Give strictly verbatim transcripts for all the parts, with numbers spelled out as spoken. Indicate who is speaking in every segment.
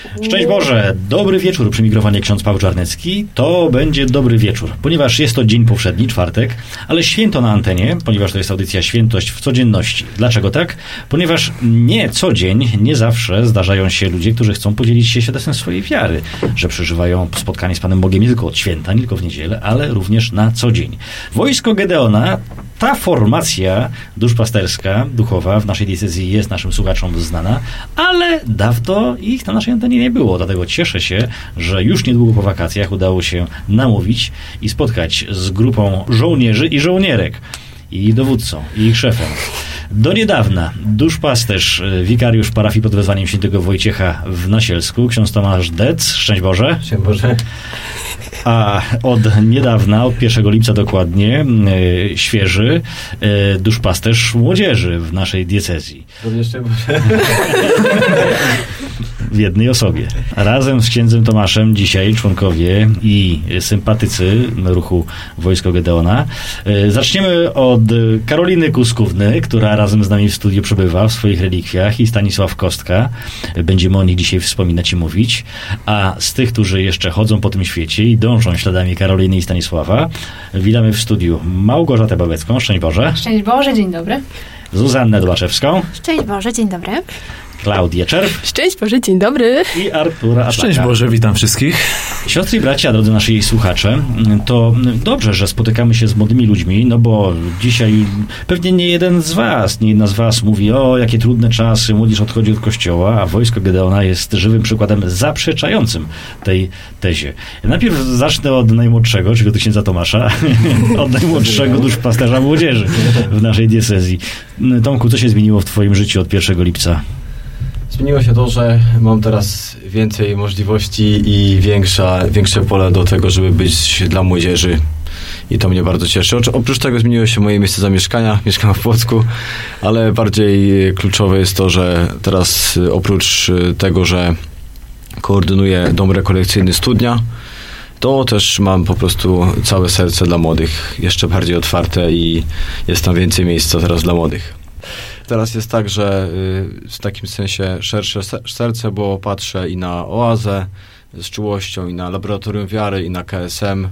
Speaker 1: Szczęść Boże, dobry wieczór, przy mikrofonie ksiądz Paweł Czarnecki. To będzie dobry wieczór, ponieważ jest to dzień powszedni, czwartek, ale święto na antenie, ponieważ to jest audycja Świętość w codzienności. Dlaczego tak? Ponieważ nie co dzień, nie zawsze zdarzają się ludzie, którzy chcą podzielić się świadectwem swojej wiary, że przeżywają spotkanie z Panem Bogiem nie tylko od święta, nie tylko w niedzielę, ale również na co dzień. Wojsko Gedeona, ta formacja duszpasterska, duchowa w naszej diecezji jest naszym słuchaczom znana, ale dawno ich na naszej antenie nie było. Dlatego cieszę się, że już niedługo po wakacjach udało się namówić i spotkać z grupą żołnierzy i żołnierek, i ich dowódcą, i ich szefem. Do niedawna duszpasterz, wikariusz parafii pod wezwaniem świętego Wojciecha w Nasielsku, ksiądz Tomasz Dec. Szczęść Boże.
Speaker 2: Szczęść Boże.
Speaker 1: A od niedawna, od pierwszego lipca dokładnie, yy, świeży yy, duszpasterz młodzieży w naszej diecezji.
Speaker 2: Również szczęść Boże.
Speaker 1: W jednej osobie. Razem z księdzem Tomaszem dzisiaj członkowie i sympatycy ruchu Wojsko Gedeona. Yy, zaczniemy od Karoliny Kuskówny, która razem z nami w studiu przebywa w swoich relikwiach, i Stanisław Kostka. Będziemy o nich dzisiaj wspominać i mówić. A z tych, którzy jeszcze chodzą po tym świecie i dążą śladami Karoliny i Stanisława, witamy w studiu Małgorzatę Babecką. Szczęść Boże.
Speaker 3: Szczęść Boże, dzień dobry.
Speaker 1: Zuzannę Dłaczewską.
Speaker 4: Szczęść Boże, dzień dobry.
Speaker 1: Klaudię Czerw.
Speaker 4: Szczęść Boże, dzień dobry.
Speaker 1: I Artura Ataka.
Speaker 5: Szczęść Boże, witam wszystkich.
Speaker 1: Siostry i bracia, drodzy nasi słuchacze, to dobrze, że spotykamy się z młodymi ludźmi, no bo dzisiaj pewnie nie jeden z was, nie jedna z was mówi: o, jakie trudne czasy, młodzież odchodzi od kościoła, a Wojsko Gedeona jest żywym przykładem zaprzeczającym tej tezie. Najpierw zacznę od najmłodszego, czyli od księdza Tomasza, od najmłodszego duszpasterza młodzieży w naszej diecezji. Tomku, co się zmieniło w twoim życiu od pierwszego lipca?
Speaker 2: Zmieniło się to, że mam teraz więcej możliwości i większa, większe pole do tego, żeby być dla młodzieży. I to mnie bardzo cieszy. Oprócz tego zmieniło się moje miejsce zamieszkania. Mieszkam w Płocku, ale bardziej kluczowe jest to, że teraz oprócz tego, że koordynuję dom rekolekcyjny Studnia, to też mam po prostu całe serce dla młodych. Jeszcze bardziej otwarte i jest tam więcej miejsca teraz dla młodych. Teraz jest tak, że w takim sensie szersze serce, bo patrzę i na Oazę z czułością, i na Laboratorium Wiary, i na K S M,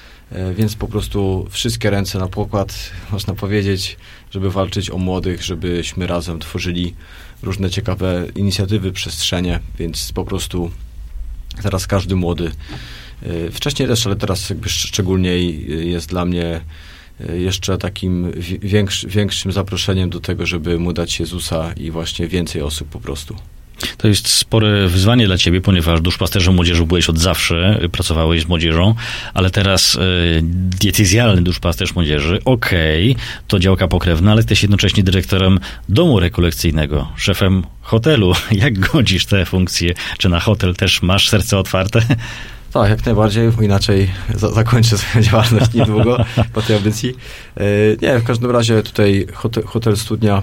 Speaker 2: więc po prostu wszystkie ręce na pokład, można powiedzieć, żeby walczyć o młodych, żebyśmy razem tworzyli różne ciekawe inicjatywy, przestrzenie, więc po prostu teraz każdy młody, wcześniej też, ale teraz jakby szczególniej jest dla mnie jeszcze takim większy, większym zaproszeniem do tego, żeby mu dać Jezusa i właśnie więcej osób po prostu.
Speaker 1: To jest spore wyzwanie dla ciebie, ponieważ duszpasterzem młodzieży byłeś od zawsze, pracowałeś z młodzieżą, ale teraz y, diecezjalny duszpasterz młodzieży, okej, okay, to działka pokrewna, ale jesteś jednocześnie dyrektorem domu rekolekcyjnego, szefem hotelu. Jak godzisz te funkcje? Czy na hotel też masz serce otwarte?
Speaker 2: Tak, jak najbardziej, bo inaczej za- zakończę swoją działalność niedługo po tej audycji. Yy, nie, w każdym razie tutaj hotel, hotel Studnia,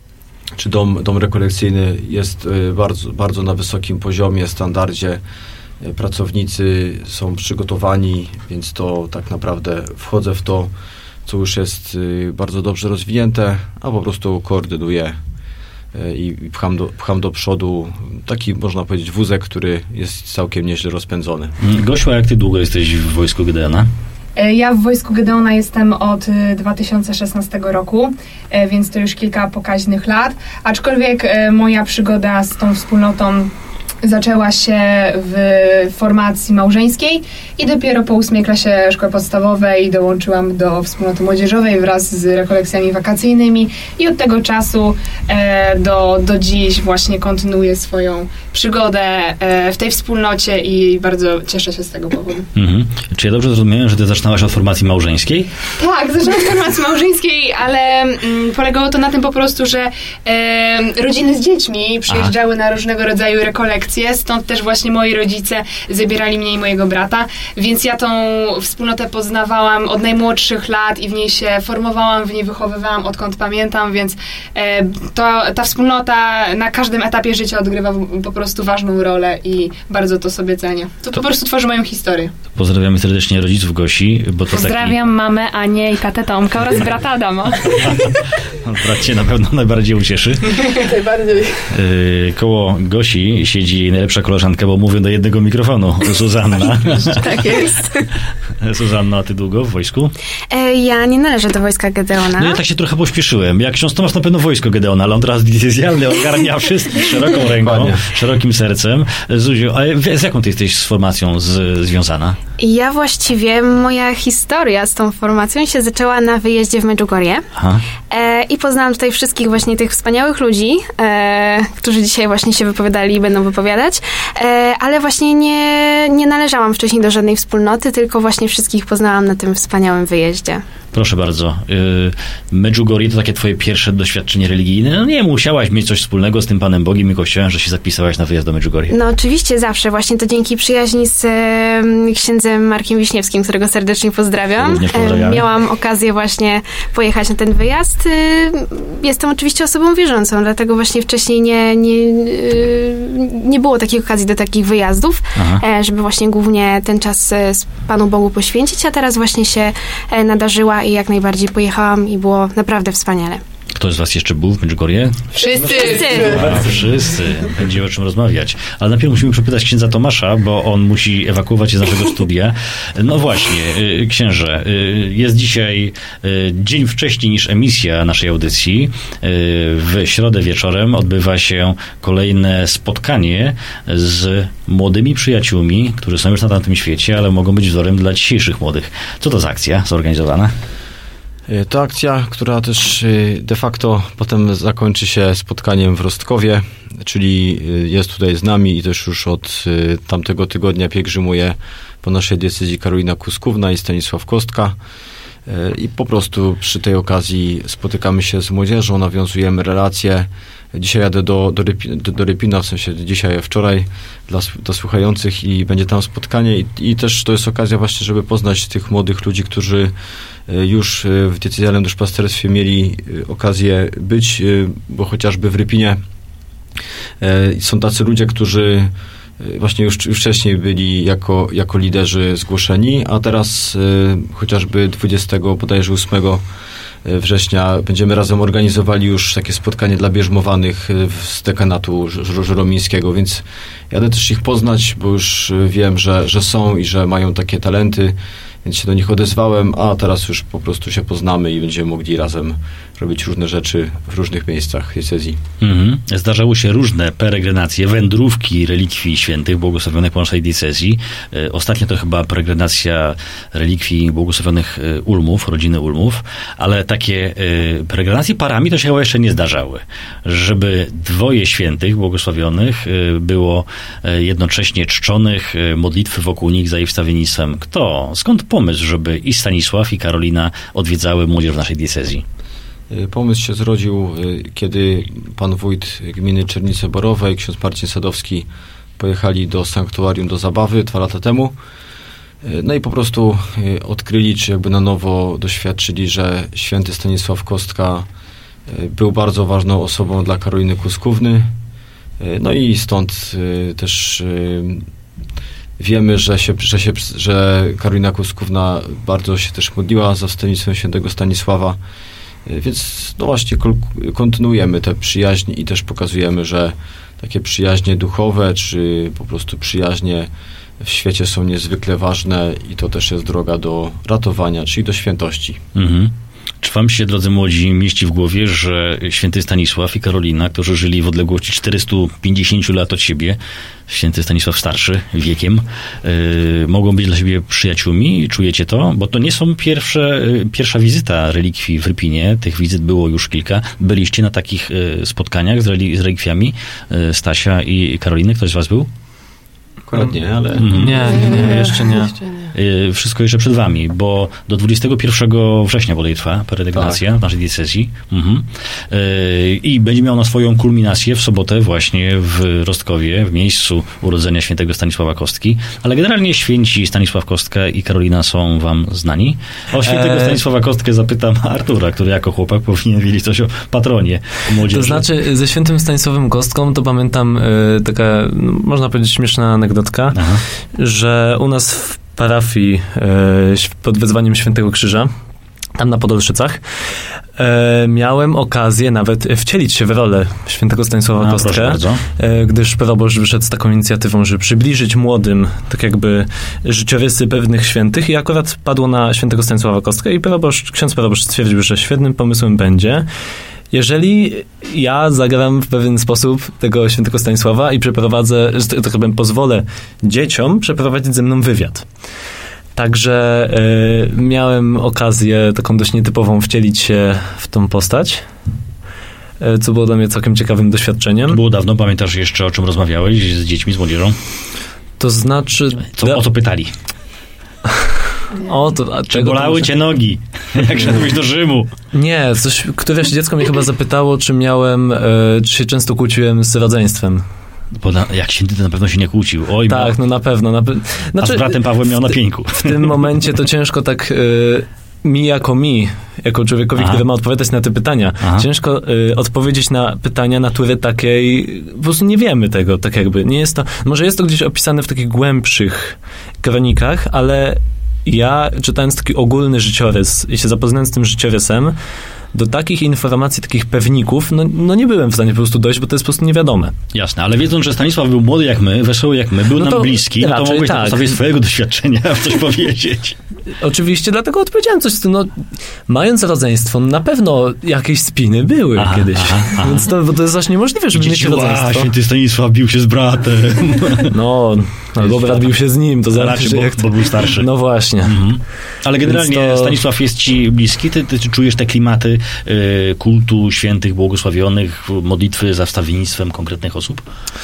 Speaker 2: czy dom, dom rekolekcyjny jest yy, bardzo, bardzo na wysokim poziomie, standardzie. Yy, pracownicy są przygotowani, więc to tak naprawdę wchodzę w to, co już jest yy, bardzo dobrze rozwinięte, a po prostu koordynuję i pcham do, pcham do przodu taki, można powiedzieć, wózek, który jest całkiem nieźle rozpędzony.
Speaker 1: Gosiu, a jak ty długo jesteś w Wojsku Gedeona?
Speaker 3: Ja w Wojsku Gedeona jestem od dwa tysiące szesnastego roku, więc to już kilka pokaźnych lat, aczkolwiek moja przygoda z tą wspólnotą zaczęła się w formacji małżeńskiej i dopiero po ósmej klasie szkoły podstawowej dołączyłam do wspólnoty młodzieżowej wraz z rekolekcjami wakacyjnymi i od tego czasu e, do, do dziś właśnie kontynuuję swoją przygodę e, w tej wspólnocie i bardzo cieszę się z tego powodu.
Speaker 1: Mhm. Czy ja dobrze zrozumiałem, że ty zaczynałaś od formacji małżeńskiej?
Speaker 3: Tak, zaczęłam od formacji małżeńskiej, ale mm, polegało to na tym po prostu, że e, rodziny z dziećmi przyjeżdżały Aha. na różnego rodzaju rekolekcje, stąd też właśnie moi rodzice zabierali mnie i mojego brata, więc ja tą wspólnotę poznawałam od najmłodszych lat i w niej się formowałam, w niej wychowywałam odkąd pamiętam, więc e, to, ta wspólnota na każdym etapie życia odgrywa po prostu ważną rolę i bardzo to sobie cenię. To, to po prostu tworzy moją historię.
Speaker 1: Pozdrawiamy serdecznie rodziców Gosi, bo to
Speaker 4: Pozdrawiam taki... mamę Anię i tatę Tomka oraz brata Adama.
Speaker 1: Brat cię na pewno najbardziej ucieszy.
Speaker 3: Najbardziej.
Speaker 1: Koło Gosi siedzi jej najlepsza koleżanka, bo mówię do jednego mikrofonu. Zuzanna.
Speaker 5: Tak jest.
Speaker 1: Zuzanna, a ty długo w wojsku?
Speaker 5: E, ja nie należę do wojska Gedeona.
Speaker 1: No ja tak się trochę pośpieszyłem. Jak ksiądz Tomasz na pewno wojsko Gedeona, ale on teraz decyzjalnie ogarnia wszystkich szeroką ręką, Panie. szerokim sercem. Zuziu, a z jaką ty jesteś z formacją z, związana?
Speaker 5: Ja właściwie, moja historia z tą formacją się zaczęła na wyjeździe w Medjugorje. E, I poznałam tutaj wszystkich właśnie tych wspaniałych ludzi, e, którzy dzisiaj właśnie się wypowiadali i będą wypowiadać, e, ale właśnie nie, nie należałam wcześniej do żadnej wspólnoty, tylko właśnie wszystkich poznałam na tym wspaniałym wyjeździe.
Speaker 1: Proszę bardzo. Medjugorje to takie twoje pierwsze doświadczenie religijne? No nie, musiałaś mieć coś wspólnego z tym Panem Bogiem i Kościołem, że się zapisałaś na wyjazd do Medjugorje.
Speaker 5: No oczywiście, zawsze. Właśnie to dzięki przyjaźni z e, księdzem Markiem Wiśniewskim, którego serdecznie pozdrawiam. E, miałam okazję właśnie pojechać na ten wyjazd. E, jestem oczywiście osobą wierzącą, dlatego właśnie wcześniej nie, nie, e, nie było takiej okazji do takich wyjazdów, e, żeby właśnie głównie ten czas e, Panu Bogu poświęcić, a teraz właśnie się e, nadarzyła i jak najbardziej pojechałam i było naprawdę wspaniale.
Speaker 1: Kto z was jeszcze był w Medjugorje?
Speaker 3: Wszyscy!
Speaker 5: Wszyscy!
Speaker 1: A, wszyscy. Będzie o czym rozmawiać. Ale najpierw musimy przepytać księdza Tomasza, bo on musi ewakuować się z naszego studia. No właśnie, księże, jest dzisiaj dzień wcześniej niż emisja naszej audycji. W środę wieczorem odbywa się kolejne spotkanie z młodymi przyjaciółmi, którzy są już na tamtym świecie, ale mogą być wzorem dla dzisiejszych młodych. Co to za akcja zorganizowana?
Speaker 2: To akcja, która też de facto potem zakończy się spotkaniem w Rostkowie, czyli jest tutaj z nami i też już od tamtego tygodnia pielgrzymuje po naszej diecezji Karolina Kuskówna i Stanisław Kostka. I po prostu przy tej okazji spotykamy się z młodzieżą, nawiązujemy relacje. Dzisiaj jadę do, do, Rypina, do, do Rypina, w sensie dzisiaj, wczoraj dla, dla słuchających i będzie tam spotkanie i, i też to jest okazja właśnie, żeby poznać tych młodych ludzi, którzy już w diecezjalnym duszpasterstwie mieli okazję być, bo chociażby w Rypinie są tacy ludzie, którzy właśnie już, już wcześniej byli jako, jako liderzy zgłoszeni, a teraz chociażby dwudziestego bodajże ósmego września będziemy razem organizowali już takie spotkanie dla bierzmowanych z dekanatu żeromińskiego, więc jadę też ich poznać, bo już wiem, że, że są i że mają takie talenty, więc się do nich odezwałem, a teraz już po prostu się poznamy i będziemy mogli razem robić różne rzeczy w różnych miejscach diecezji. Mhm.
Speaker 1: Zdarzały się różne peregrinacje, wędrówki relikwii świętych błogosławionych po naszej diecezji. Ostatnio to chyba peregrinacja relikwii błogosławionych Ulmów, rodziny Ulmów, ale takie peregrinacje parami to się chyba jeszcze nie zdarzały. Żeby dwoje świętych błogosławionych było jednocześnie czczonych, modlitwy wokół nich za ich wstawiennictwem. Kto? Skąd pomysł, żeby i Stanisław, i Karolina odwiedzały młodzież w naszej diecezji?
Speaker 2: Pomysł się zrodził, kiedy pan wójt gminy Czernice Borowe i ksiądz Marcin Sadowski pojechali do sanktuarium do zabawy dwa lata temu. No i po prostu odkryli, czy jakby na nowo doświadczyli, że święty Stanisław Kostka był bardzo ważną osobą dla Karoliny Kuskówny. No i stąd też wiemy, że, się, że, się, że Karolina Kuskówna bardzo się też modliła za wstawiennictwem świętego Stanisława. Więc no właśnie kontynuujemy te przyjaźnie i też pokazujemy, że takie przyjaźnie duchowe, czy po prostu przyjaźnie w świecie są niezwykle ważne i to też jest droga do ratowania, czyli do świętości. Mhm.
Speaker 1: Czy wam się, drodzy młodzi, mieści w głowie, że święty Stanisław i Karolina, którzy żyli w odległości czterysta pięćdziesiąt lat od siebie, święty Stanisław starszy wiekiem, yy, mogą być dla siebie przyjaciółmi? Czujecie to? Bo to nie są pierwsze, yy, pierwsza wizyta relikwii w Rypinie. Tych wizyt było już kilka. Byliście na takich yy, spotkaniach z, reli- z relikwiami yy, Stasia i Karoliny? Ktoś z was był?
Speaker 2: Akurat nie, ale...
Speaker 6: Mm. Nie, nie, nie, jeszcze nie.
Speaker 1: Wszystko jeszcze przed wami, bo do dwudziestego pierwszego września bodaj trwa peregrynacja tak. w naszej diecezji. Mhm. I będzie miała na swoją kulminację w sobotę właśnie w Rostkowie, w miejscu urodzenia świętego Stanisława Kostki. Ale generalnie święci Stanisław Kostka i Karolina są wam znani. O świętego e... Stanisława Kostkę zapytam Artura, który jako chłopak powinien wiedzieć coś o patronie młodzieży.
Speaker 6: To znaczy, ze świętym Stanisławem Kostką to pamiętam y, taka, no, można powiedzieć, śmieszna anegdotka, Aha. że u nas w parafii y, pod wezwaniem Świętego Krzyża, tam na Podolszycach, E, miałem okazję nawet wcielić się w rolę świętego Stanisława
Speaker 1: A,
Speaker 6: Kostka, e, gdyż proboszcz wyszedł z taką inicjatywą, żeby przybliżyć młodym tak jakby życiorysy pewnych świętych i akurat padło na świętego Stanisława Kostka i proboszcz, ksiądz proboszcz stwierdził, że świetnym pomysłem będzie, jeżeli ja zagram w pewien sposób tego świętego Stanisława i przeprowadzę, że tak powiem, pozwolę dzieciom przeprowadzić ze mną wywiad. Także y, miałem okazję taką dość nietypową wcielić się w tą postać, y, co było dla mnie całkiem ciekawym doświadczeniem.
Speaker 1: To było dawno, pamiętasz jeszcze, o czym rozmawiałeś z dziećmi, z młodzieżą?
Speaker 6: To znaczy...
Speaker 1: Co, o co pytali?
Speaker 6: O, to, a czego
Speaker 1: bolały
Speaker 6: to może...
Speaker 1: cię nogi, jak szedłeś do Rzymu?
Speaker 6: Nie, coś, któreś dziecko mnie chyba zapytało, czy miałem, y, czy się często kłóciłem z rodzeństwem.
Speaker 1: Bo na, jak święty, to na pewno się nie kłócił. Oj,
Speaker 6: tak, no na pewno. Na pe... znaczy,
Speaker 1: a z bratem Pawłem miał na pieńku.
Speaker 6: W tym momencie to ciężko tak y, mi jako mi, jako człowiekowi, Aha. który ma odpowiadać na te pytania, Aha. ciężko y, odpowiedzieć na pytania natury takiej, po prostu nie wiemy tego, tak jakby. Nie jest to, może jest to gdzieś opisane w takich głębszych kronikach, ale ja czytając taki ogólny życiorys i się zapoznając z tym życiorysem, do takich informacji, takich pewników, no, no nie byłem w stanie po prostu dojść, bo to jest po prostu niewiadome.
Speaker 1: Jasne, ale wiedząc, że Stanisław był młody jak my, wesoły jak my, był no nam bliski, no to mogłeś tak. na podstawie swojego doświadczenia coś powiedzieć.
Speaker 6: Oczywiście, dlatego odpowiedziałem coś z tym, no mając rodzeństwo, na pewno jakieś spiny były aha, kiedyś, aha, aha. więc to, bo to jest właśnie niemożliwe, żeby mieć rodzeństwo.
Speaker 1: Święty Stanisław bił się z bratem.
Speaker 6: No, albo brat bił się z nim, to zależy,
Speaker 1: bo,
Speaker 6: jak to...
Speaker 1: bo był starszy.
Speaker 6: No właśnie.
Speaker 1: Mhm. Ale generalnie to... Stanisław jest ci bliski, ty, ty czujesz te klimaty y, kultu świętych, błogosławionych, modlitwy za wstawiennictwem konkretnych osób?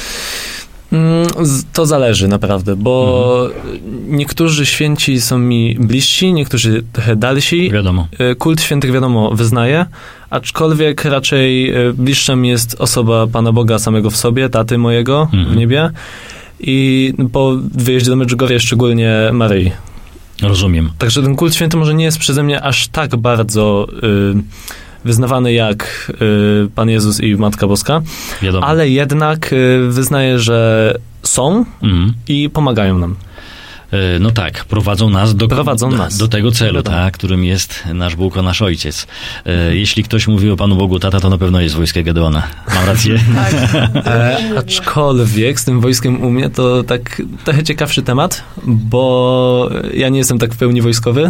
Speaker 6: To zależy naprawdę, bo mhm. niektórzy święci są mi bliżsi, niektórzy trochę dalsi.
Speaker 1: Wiadomo.
Speaker 6: Kult świętych wiadomo wyznaję, aczkolwiek raczej bliższa mi jest osoba Pana Boga samego w sobie, taty mojego mhm. w niebie i po wyjeździe do Medjugorje szczególnie Maryi.
Speaker 1: Rozumiem.
Speaker 6: Także ten kult święty może nie jest przeze mnie aż tak bardzo... Y, wyznawany jak y, Pan Jezus i Matka Boska, Wiadomo. ale jednak y, wyznaję, że są mm. i pomagają nam.
Speaker 1: No tak, prowadzą nas do,
Speaker 6: prowadzą
Speaker 1: do,
Speaker 6: nas.
Speaker 1: do tego celu, tak, którym jest nasz Bóg, a nasz Ojciec. Jeśli ktoś mówi o Panu Bogu tata, to na pewno jest wojsko Gedeona. Mam rację?
Speaker 6: Tak. E, aczkolwiek z tym wojskiem u mnie to tak trochę ciekawszy temat, bo ja nie jestem tak w pełni wojskowy,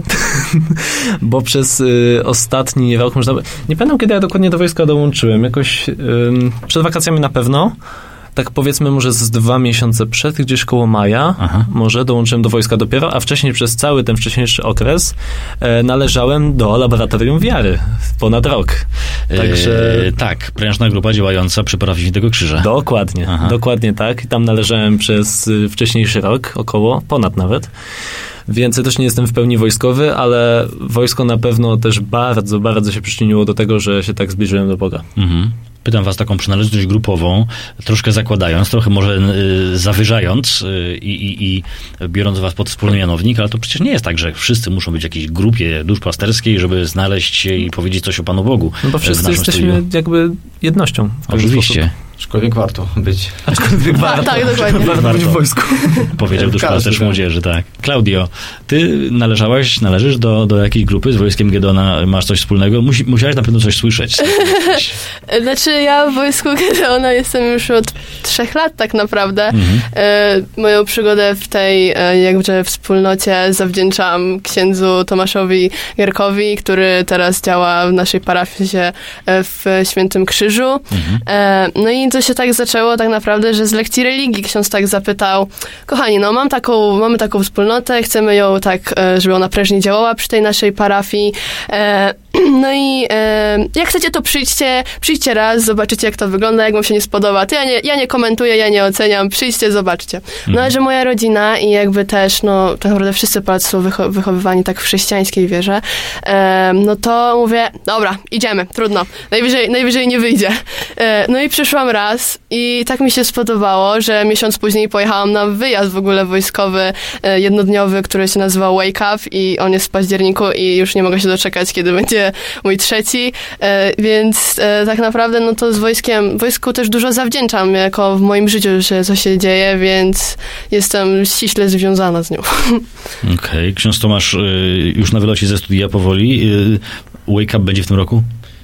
Speaker 6: bo przez y, ostatni rok, można, nie pamiętam kiedy ja dokładnie do wojska dołączyłem, jakoś y, przed wakacjami na pewno, tak powiedzmy może z dwa miesiące przed, gdzieś koło maja, Aha. może dołączyłem do wojska dopiero, a wcześniej przez cały ten wcześniejszy okres e, należałem do Laboratorium Wiary ponad rok.
Speaker 1: Także... E, tak, prężna grupa działająca przy parafii Świętego Krzyża.
Speaker 6: Dokładnie, Aha. dokładnie tak. I tam należałem przez wcześniejszy rok, około, ponad nawet. Więc ja też nie jestem w pełni wojskowy, ale wojsko na pewno też bardzo, bardzo się przyczyniło do tego, że się tak zbliżyłem do Boga.
Speaker 1: Mhm. Pytam was taką przynależność grupową, troszkę zakładając, trochę może y, zawyżając y, i, i biorąc was pod wspólny mianownik, ale to przecież nie jest tak, że wszyscy muszą być w jakiejś grupie duszpasterskiej, żeby znaleźć się i powiedzieć coś o Panu Bogu.
Speaker 6: No bo wszyscy jesteśmy studiu. jakby jednością.
Speaker 1: Oczywiście.
Speaker 2: Aczkolwiek warto być.
Speaker 6: Aczkolwiek warto.
Speaker 3: Tak, dokładnie.
Speaker 6: Warto, warto być w wojsku.
Speaker 1: Powiedział duszpasterz młodzieży, tak. Klaudio, ty należałaś, należysz do, do jakiejś grupy z wojskiem Gedeona, masz coś wspólnego? Musi, musiałaś na pewno coś słyszeć.
Speaker 7: Znaczy ja w wojsku Gedeona jestem już od trzech lat tak naprawdę. Mhm. E, moją przygodę w tej e, jakże wspólnocie zawdzięczam księdzu Tomaszowi Gierkowi, który teraz działa w naszej parafii w Świętym Krzyżu. Mhm. E, no i to się tak zaczęło tak naprawdę, że z lekcji religii ksiądz tak zapytał, kochani, no mam taką, mamy taką wspólnotę, chcemy ją tak, żeby ona prężnie działała przy tej naszej parafii. E, no i e, jak chcecie, to przyjdźcie, przyjdźcie raz, zobaczycie, jak to wygląda, jak wam się nie spodoba. To ja nie, ja nie komentuję, ja nie oceniam, przyjdźcie, zobaczcie. No ale że moja rodzina i jakby też, no tak naprawdę wszyscy Polacy są wycho- wychowywani tak w chrześcijańskiej wierze, e, no to mówię, dobra, idziemy, trudno, najwyżej, najwyżej nie wyjdzie. E, no i przyszłam raz i tak mi się spodobało, że miesiąc później pojechałam na wyjazd w ogóle wojskowy, e, jednodniowy, który się nazywał Wake Up i on jest w październiku i już nie mogę się doczekać, kiedy będzie mój trzeci, e, więc e, tak naprawdę no to z wojskiem, wojsku też dużo zawdzięczam jako w moim życiu, że co się dzieje, więc jestem ściśle związana z nią.
Speaker 1: Okej, okay. Ksiądz Tomasz y, już na wylocie ze studia powoli. Y, Wake Up będzie w tym roku?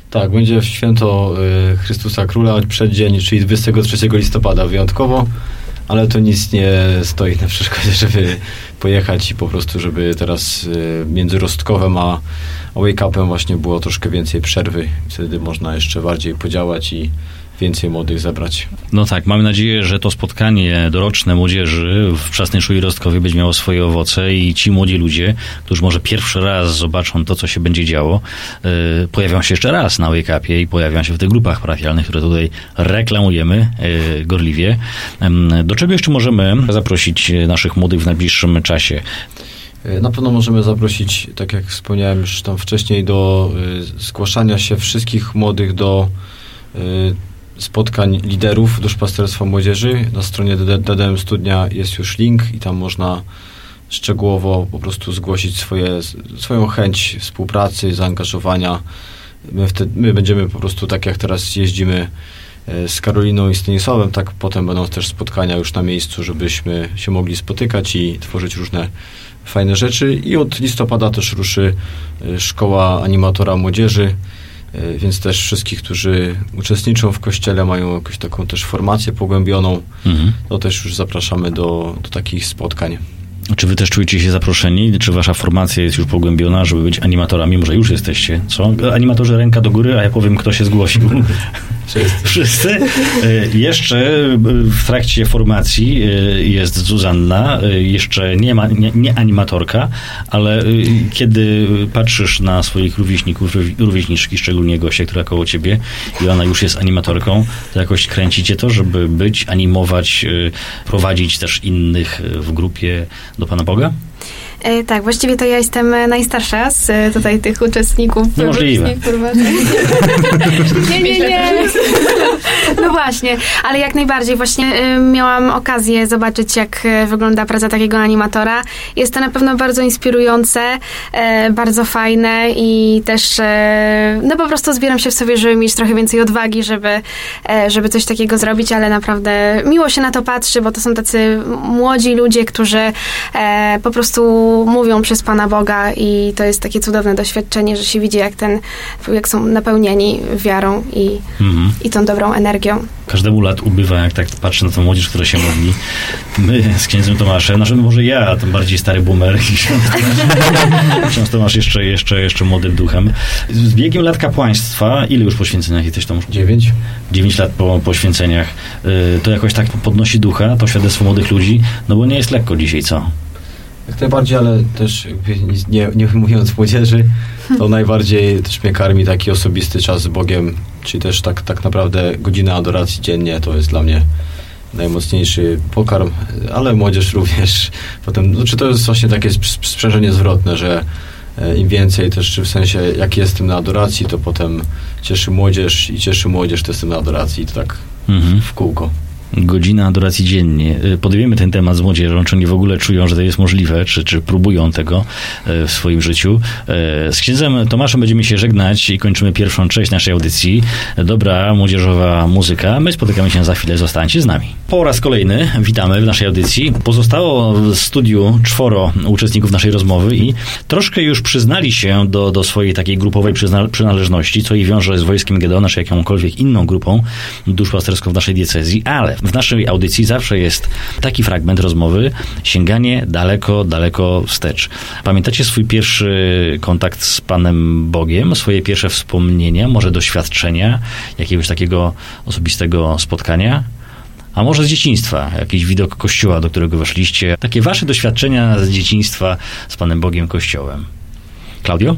Speaker 2: Tak, będzie święto y, Chrystusa Króla, przeddzień, czyli dwudziestego trzeciego listopada wyjątkowo, ale to nic nie stoi na przeszkodzie, żeby pojechać i po prostu, żeby teraz y, między Rostkowem a Wake-Upem właśnie było troszkę więcej przerwy. Wtedy można jeszcze bardziej podziałać i więcej młodych zebrać.
Speaker 1: No tak, mamy nadzieję, że to spotkanie doroczne młodzieży w Przasnyszu i Rostkowie będzie miało swoje owoce i ci młodzi ludzie, którzy może pierwszy raz zobaczą to, co się będzie działo, yy, pojawią się jeszcze raz na Wake-Upie i pojawią się w tych grupach parafialnych, które tutaj reklamujemy yy, gorliwie. Yy, do czego jeszcze możemy zaprosić naszych młodych w najbliższym czasie?
Speaker 2: Na pewno możemy zaprosić, tak jak wspomniałem już tam wcześniej, do y, zgłaszania się wszystkich młodych do y, spotkań liderów duszpasterstwa młodzieży. Na stronie D D M Studnia jest już link i tam można szczegółowo po prostu zgłosić swoje, swoją chęć współpracy, zaangażowania. My, wtedy, my będziemy po prostu, tak jak teraz jeździmy z Karoliną i Stanisławem, tak potem będą też spotkania już na miejscu, żebyśmy się mogli spotykać i tworzyć różne fajne rzeczy. I od listopada też ruszy Szkoła Animatora Młodzieży, więc też wszystkich, którzy uczestniczą w kościele, mają jakąś taką też formację pogłębioną, mhm. to też już zapraszamy do, do takich spotkań.
Speaker 1: Czy wy też czujecie się zaproszeni? Czy wasza formacja jest już pogłębiona, żeby być animatorami? Może już jesteście, co? Animatorzy, ręka do góry, a ja powiem, kto się zgłosił. Wszyscy. Wszyscy. Jeszcze w trakcie formacji jest Zuzanna, jeszcze nie, ma, nie, nie animatorka, ale kiedy patrzysz na swoich rówieśników, rówieśniczki, szczególnie Gosię, która koło ciebie i ona już jest animatorką, to jakoś kręcicie to, żeby być, animować, prowadzić też innych w grupie do Pana Boga?
Speaker 5: E, tak, właściwie to ja jestem najstarsza z e, tutaj tych uczestników.
Speaker 1: Niemożliwe.
Speaker 5: nie, nie, nie. No właśnie, ale jak najbardziej właśnie e, miałam okazję zobaczyć, jak e, wygląda praca takiego animatora. Jest to na pewno bardzo inspirujące, e, bardzo fajne i też e, no po prostu zbieram się w sobie, żeby mieć trochę więcej odwagi, żeby, e, żeby coś takiego zrobić, ale naprawdę miło się na to patrzy, bo to są tacy młodzi ludzie, którzy e, po prostu mówią przez Pana Boga i to jest takie cudowne doświadczenie, że się widzi, jak ten, jak są napełnieni wiarą i, mhm. i tą dobrą energią.
Speaker 1: Każdemu lat ubywa, jak tak patrzę na tą młodzież, która się modli. My z księdzem Tomaszem, znaczy może ja, tym bardziej stary boomer, ksiądz Tomasz jeszcze, jeszcze, jeszcze młodym duchem. Z biegiem lat kapłaństwa, ile już poświęceniach jesteś, Tomasz?
Speaker 2: Dziewięć.
Speaker 1: Dziewięć lat po poświęceniach. To jakoś tak podnosi ducha, to świadectwo młodych ludzi, no bo nie jest lekko dzisiaj, co?
Speaker 2: Jak najbardziej, ale też jakby nie, nie mówiąc młodzieży, to najbardziej też mnie karmi taki osobisty czas z Bogiem, czyli też tak, tak naprawdę godzina adoracji dziennie to jest dla mnie najmocniejszy pokarm, ale młodzież również. Potem, no, czy to jest właśnie takie sprzężenie zwrotne, że im więcej też, czy w sensie jak jestem na adoracji, to potem cieszy młodzież i cieszy młodzież, to jestem na adoracji i to tak mhm. w kółko.
Speaker 1: Godzina adoracji dziennie. Podejmiemy ten temat z młodzieżą, czy oni w ogóle czują, że to jest możliwe, czy, czy próbują tego w swoim życiu. Z księdzem Tomaszem będziemy się żegnać i kończymy pierwszą część naszej audycji. Dobra młodzieżowa muzyka. My spotykamy się za chwilę. Zostańcie z nami. Po raz kolejny witamy w naszej audycji. Pozostało w studiu czworo uczestników naszej rozmowy i troszkę już przyznali się do, do swojej takiej grupowej przyzna- przynależności, co ich wiąże z Wojskiem Gedeona, czy jakąkolwiek inną grupą duszpasterską w naszej diecezji, ale w naszej audycji zawsze jest taki fragment rozmowy, sięganie daleko, daleko wstecz. Pamiętacie swój pierwszy kontakt z Panem Bogiem, swoje pierwsze wspomnienia, może doświadczenia, jakiegoś takiego osobistego spotkania? A może z dzieciństwa, jakiś widok kościoła, do którego weszliście, takie wasze doświadczenia z dzieciństwa z Panem Bogiem, Kościołem. Klaudio?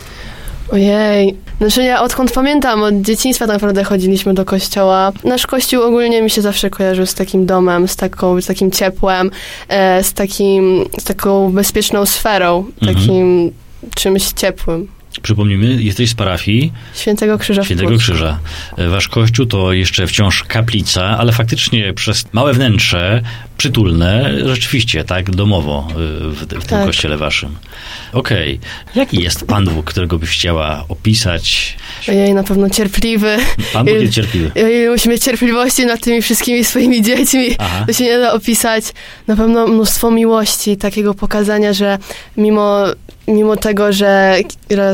Speaker 7: Ojej, znaczy ja odkąd pamiętam, od dzieciństwa tak naprawdę chodziliśmy do kościoła. Nasz kościół ogólnie mi się zawsze kojarzył z takim domem, z, taką, z takim ciepłem, e, z, takim, z taką bezpieczną sferą, mhm. takim czymś ciepłym.
Speaker 1: Przypomnijmy, jesteś z parafii
Speaker 7: Świętego Krzyża.
Speaker 1: Świętego Krzyża. Wasz kościół to jeszcze wciąż kaplica, ale faktycznie przez małe wnętrze, przytulne, rzeczywiście, tak, domowo w, w tym
Speaker 7: tak.
Speaker 1: kościele waszym. Okej. Okay. Jaki jest Pan Bóg, którego byś chciała opisać?
Speaker 7: Ojej, na pewno cierpliwy.
Speaker 1: Pan Bóg jest cierpliwy.
Speaker 7: Ojej, musi mieć cierpliwości nad tymi wszystkimi swoimi dziećmi. Aha. To się nie da opisać. Na pewno mnóstwo miłości, takiego pokazania, że mimo... Mimo tego, że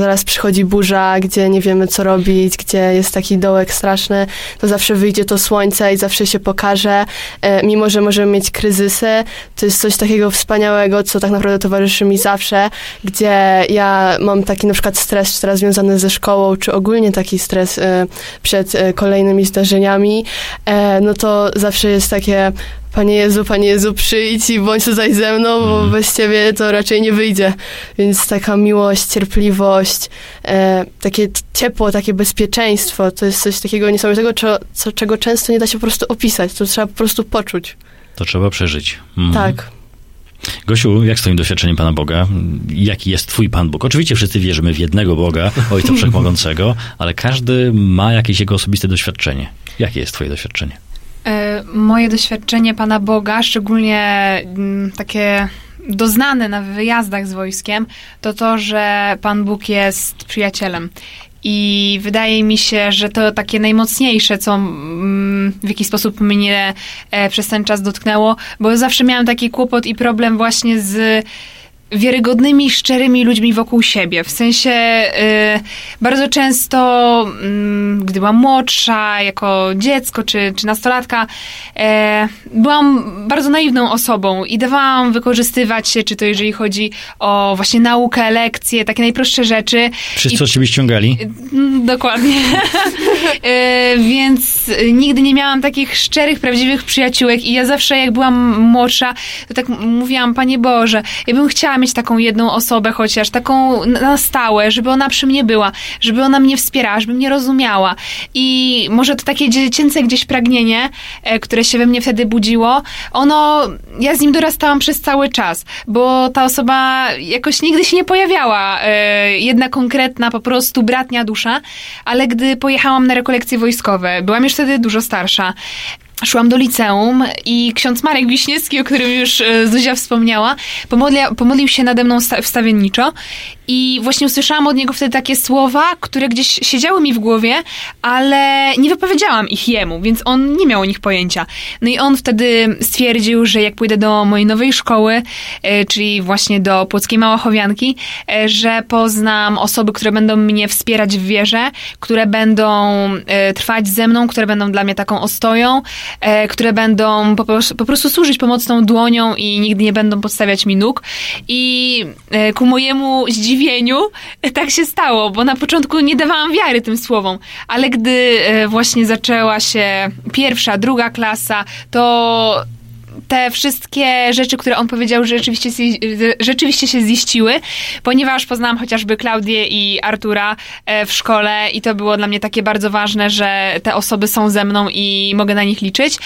Speaker 7: zaraz przychodzi burza, gdzie nie wiemy co robić, gdzie jest taki dołek straszny, to zawsze wyjdzie to słońce i zawsze się pokaże. E, mimo, że możemy mieć kryzysy, to jest coś takiego wspaniałego, co tak naprawdę towarzyszy mi zawsze, gdzie ja mam taki na przykład stres teraz związany ze szkołą, czy ogólnie taki stres e, przed e, kolejnymi zdarzeniami, e, no to zawsze jest takie: Panie Jezu, Panie Jezu, przyjdź i bądź tutaj ze mną, bo bez Ciebie to raczej nie wyjdzie. Więc taka miłość, cierpliwość, e, takie ciepło, takie bezpieczeństwo, to jest coś takiego niesamowitego, co, co, czego często nie da się po prostu opisać. To trzeba po prostu poczuć.
Speaker 1: To trzeba przeżyć. Mhm.
Speaker 7: Tak.
Speaker 1: Gosiu, jak z twoim doświadczeniem Pana Boga? Jaki jest twój Pan Bóg? Oczywiście wszyscy wierzymy w jednego Boga, Ojca Wszechmogącego, ale każdy ma jakieś jego osobiste doświadczenie. Jakie jest twoje doświadczenie?
Speaker 3: Moje doświadczenie Pana Boga, szczególnie m, takie doznane na wyjazdach z wojskiem, to to, że Pan Bóg jest przyjacielem. I wydaje mi się, że to takie najmocniejsze, co mm, w jakiś sposób mnie e, przez ten czas dotknęło, bo zawsze miałam taki kłopot i problem właśnie z wiarygodnymi, szczerymi ludźmi wokół siebie. W sensie y, bardzo często, y, gdy byłam młodsza, jako dziecko czy, czy nastolatka, y, byłam bardzo naiwną osobą i dawałam wykorzystywać się, czy to jeżeli chodzi o właśnie naukę, lekcje, takie najprostsze rzeczy.
Speaker 1: Wszyscy od ciebie ściągali?
Speaker 3: Y, dokładnie. y, więc nigdy nie miałam takich szczerych, prawdziwych przyjaciółek i ja zawsze, jak byłam młodsza, to tak mówiłam: Panie Boże, ja bym chciała mieć taką jedną osobę chociaż, taką na stałe, żeby ona przy mnie była, żeby ona mnie wspierała, żeby mnie rozumiała. I może to takie dziecięce gdzieś pragnienie, e, które się we mnie wtedy budziło, ono, ja z nim dorastałam przez cały czas, bo ta osoba jakoś nigdy się nie pojawiała. E, jedna konkretna, po prostu bratnia dusza, ale gdy pojechałam na rekolekcje wojskowe, byłam już wtedy dużo starsza, szłam do liceum i ksiądz Marek Wiśniewski, o którym już Zuzia wspomniała, pomodlia, pomodlił się nade mną wstawienniczo i właśnie usłyszałam od niego wtedy takie słowa, które gdzieś siedziały mi w głowie, ale nie wypowiedziałam ich jemu, więc on nie miał o nich pojęcia. No i on wtedy stwierdził, że jak pójdę do mojej nowej szkoły, czyli właśnie do Płockiej Małachowianki, że poznam osoby, które będą mnie wspierać w wierze, które będą trwać ze mną, które będą dla mnie taką ostoją, które będą po, po prostu służyć pomocną dłonią i nigdy nie będą podstawiać mi nóg. I ku mojemu zdziwieniu tak się stało, bo na początku nie dawałam wiary tym słowom, ale gdy właśnie zaczęła się pierwsza, druga klasa, to te wszystkie rzeczy, które on powiedział, rzeczywiście, rzeczywiście się ziściły, ponieważ poznałam chociażby Klaudię i Artura w szkole i to było dla mnie takie bardzo ważne, że te osoby są ze mną i mogę na nich liczyć.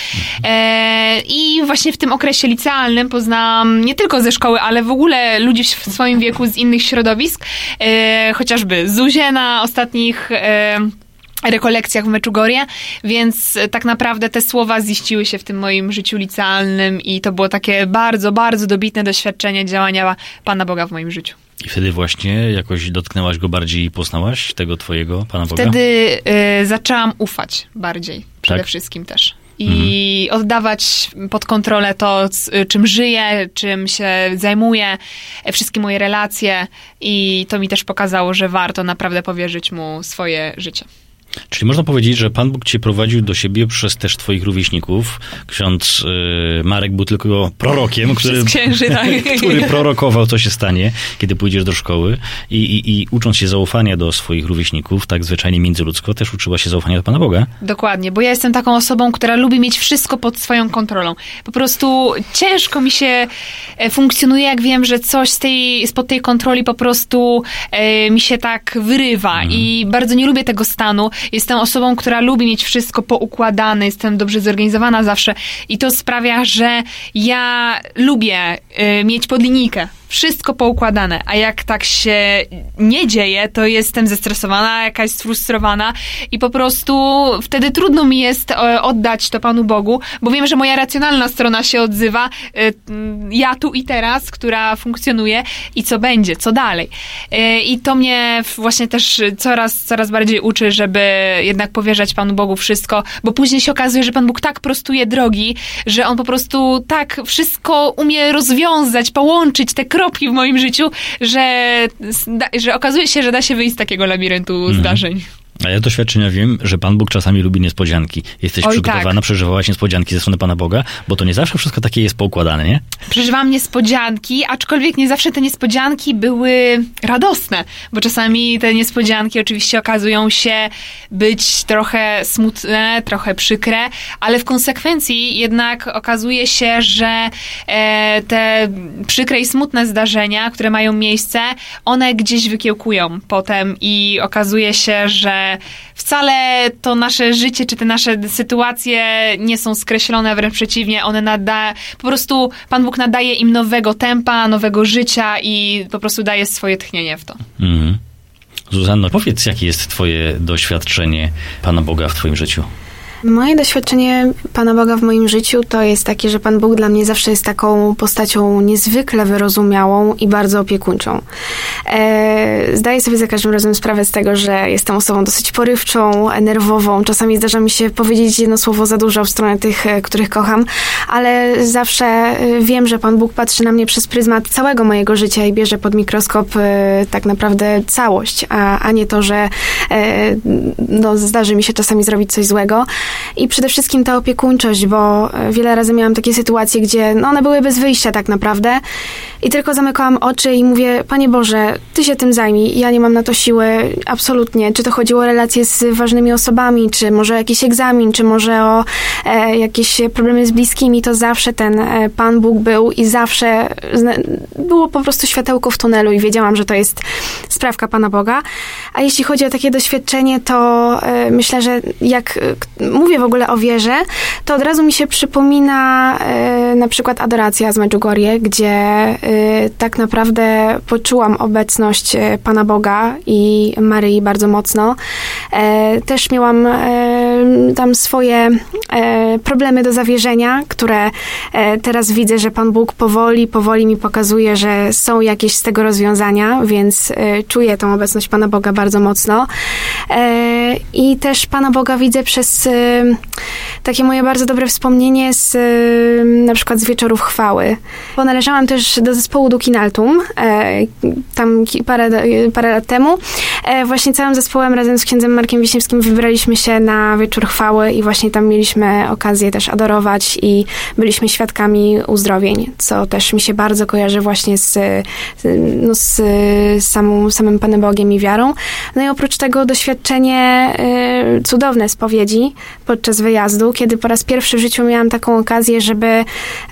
Speaker 3: I właśnie w tym okresie licealnym poznałam nie tylko ze szkoły, ale w ogóle ludzi w swoim wieku z innych środowisk, chociażby Zuzię na ostatnich rekolekcjach w Meczugorje, więc tak naprawdę te słowa ziściły się w tym moim życiu licealnym i to było takie bardzo, bardzo dobitne doświadczenie działania Pana Boga w moim życiu.
Speaker 1: I wtedy właśnie jakoś dotknęłaś go bardziej i poznałaś tego twojego Pana Boga?
Speaker 3: Wtedy y, zaczęłam ufać bardziej, przede tak? wszystkim też. I mhm. oddawać pod kontrolę to, czym żyję, czym się zajmuję, wszystkie moje relacje i to mi też pokazało, że warto naprawdę powierzyć mu swoje życie.
Speaker 1: Czyli można powiedzieć, że Pan Bóg cię prowadził do siebie przez też twoich rówieśników. Ksiądz y, Marek był tylko prorokiem, który,
Speaker 3: księży, tak.
Speaker 1: który prorokował, co się stanie, kiedy pójdziesz do szkoły. I, i, I ucząc się zaufania do swoich rówieśników, tak zwyczajnie międzyludzko, też uczyła się zaufania do Pana Boga.
Speaker 3: Dokładnie, bo ja jestem taką osobą, która lubi mieć wszystko pod swoją kontrolą. Po prostu ciężko mi się funkcjonuje, jak wiem, że coś z tej, spod tej kontroli po prostu e, mi się tak wyrywa. Mhm. I bardzo nie lubię tego stanu. Jestem osobą, która lubi mieć wszystko poukładane, jestem dobrze zorganizowana zawsze i to sprawia, że ja lubię y, mieć podlinijkę. Wszystko poukładane, a jak tak się nie dzieje, to jestem zestresowana, jakaś sfrustrowana i po prostu wtedy trudno mi jest oddać to Panu Bogu, bo wiem, że moja racjonalna strona się odzywa, ja tu i teraz, która funkcjonuje i co będzie, co dalej. I to mnie właśnie też coraz, coraz bardziej uczy, żeby jednak powierzać Panu Bogu wszystko, bo później się okazuje, że Pan Bóg tak prostuje drogi, że On po prostu tak wszystko umie rozwiązać, połączyć te kroki,
Speaker 4: kropki w moim życiu, że, że okazuje się, że da się wyjść z takiego labiryntu mhm. zdarzeń.
Speaker 1: A ja z doświadczenia wiem, że Pan Bóg czasami lubi niespodzianki. Jesteś
Speaker 4: Oj,
Speaker 1: przygotowana, tak. przeżywałaś niespodzianki ze strony Pana Boga, bo to nie zawsze wszystko takie jest poukładane, nie?
Speaker 4: Przeżywałam niespodzianki, aczkolwiek nie zawsze te niespodzianki były radosne, bo czasami te niespodzianki oczywiście okazują się być trochę smutne, trochę przykre, ale w konsekwencji jednak okazuje się, że e, te przykre i smutne zdarzenia, które mają miejsce, one gdzieś wykiełkują potem i okazuje się, że wcale to nasze życie, czy te nasze sytuacje nie są skreślone, wręcz przeciwnie, one nada, po prostu Pan Bóg nadaje im nowego tempa, nowego życia i po prostu daje swoje tchnienie w to.
Speaker 1: Mhm. Zuzanno, powiedz, jakie jest twoje doświadczenie Pana Boga w twoim życiu?
Speaker 5: Moje doświadczenie Pana Boga w moim życiu to jest takie, że Pan Bóg dla mnie zawsze jest taką postacią niezwykle wyrozumiałą i bardzo opiekuńczą. E, zdaję sobie za każdym razem sprawę z tego, że jestem osobą dosyć porywczą, nerwową. Czasami zdarza mi się powiedzieć jedno słowo za dużo w stronę tych, których kocham, ale zawsze wiem, że Pan Bóg patrzy na mnie przez pryzmat całego mojego życia i bierze pod mikroskop e, tak naprawdę całość, a, a nie to, że e, no, zdarzy mi się czasami zrobić coś złego. I przede wszystkim ta opiekuńczość, bo wiele razy miałam takie sytuacje, gdzie no one były bez wyjścia tak naprawdę i tylko zamykałam oczy i mówię, Panie Boże, Ty się tym zajmij, ja nie mam na to siły, absolutnie. Czy to chodziło o relacje z ważnymi osobami, czy może o jakiś egzamin, czy może o e, jakieś problemy z bliskimi, to zawsze ten e, Pan Bóg był i zawsze zna, było po prostu światełko w tunelu i wiedziałam, że to jest sprawka Pana Boga. A jeśli chodzi o takie doświadczenie, to e, myślę, że jak mówię w ogóle o wierze, to od razu mi się przypomina e, na przykład adoracja z Medjugorje, gdzie e, tak naprawdę poczułam obecność e, Pana Boga i Maryi bardzo mocno. E, też miałam e, tam swoje e, problemy do zawierzenia, które e, teraz widzę, że Pan Bóg powoli, powoli mi pokazuje, że są jakieś z tego rozwiązania, więc e, czuję tą obecność Pana Boga bardzo mocno. E, I też Pana Boga widzę przez takie moje bardzo dobre wspomnienie z na przykład z wieczorów chwały. Bo należałam też do zespołu Dukinaltum tam parę, parę lat temu. Właśnie całym zespołem razem z księdzem Markiem Wiśniewskim wybraliśmy się na wieczór chwały i właśnie tam mieliśmy okazję też adorować i byliśmy świadkami uzdrowień, co też mi się bardzo kojarzy właśnie z, no z samą, samym Panem Bogiem i wiarą. No i oprócz tego doświadczenie cudowne spowiedzi podczas wyjazdu, kiedy po raz pierwszy w życiu miałam taką okazję, żeby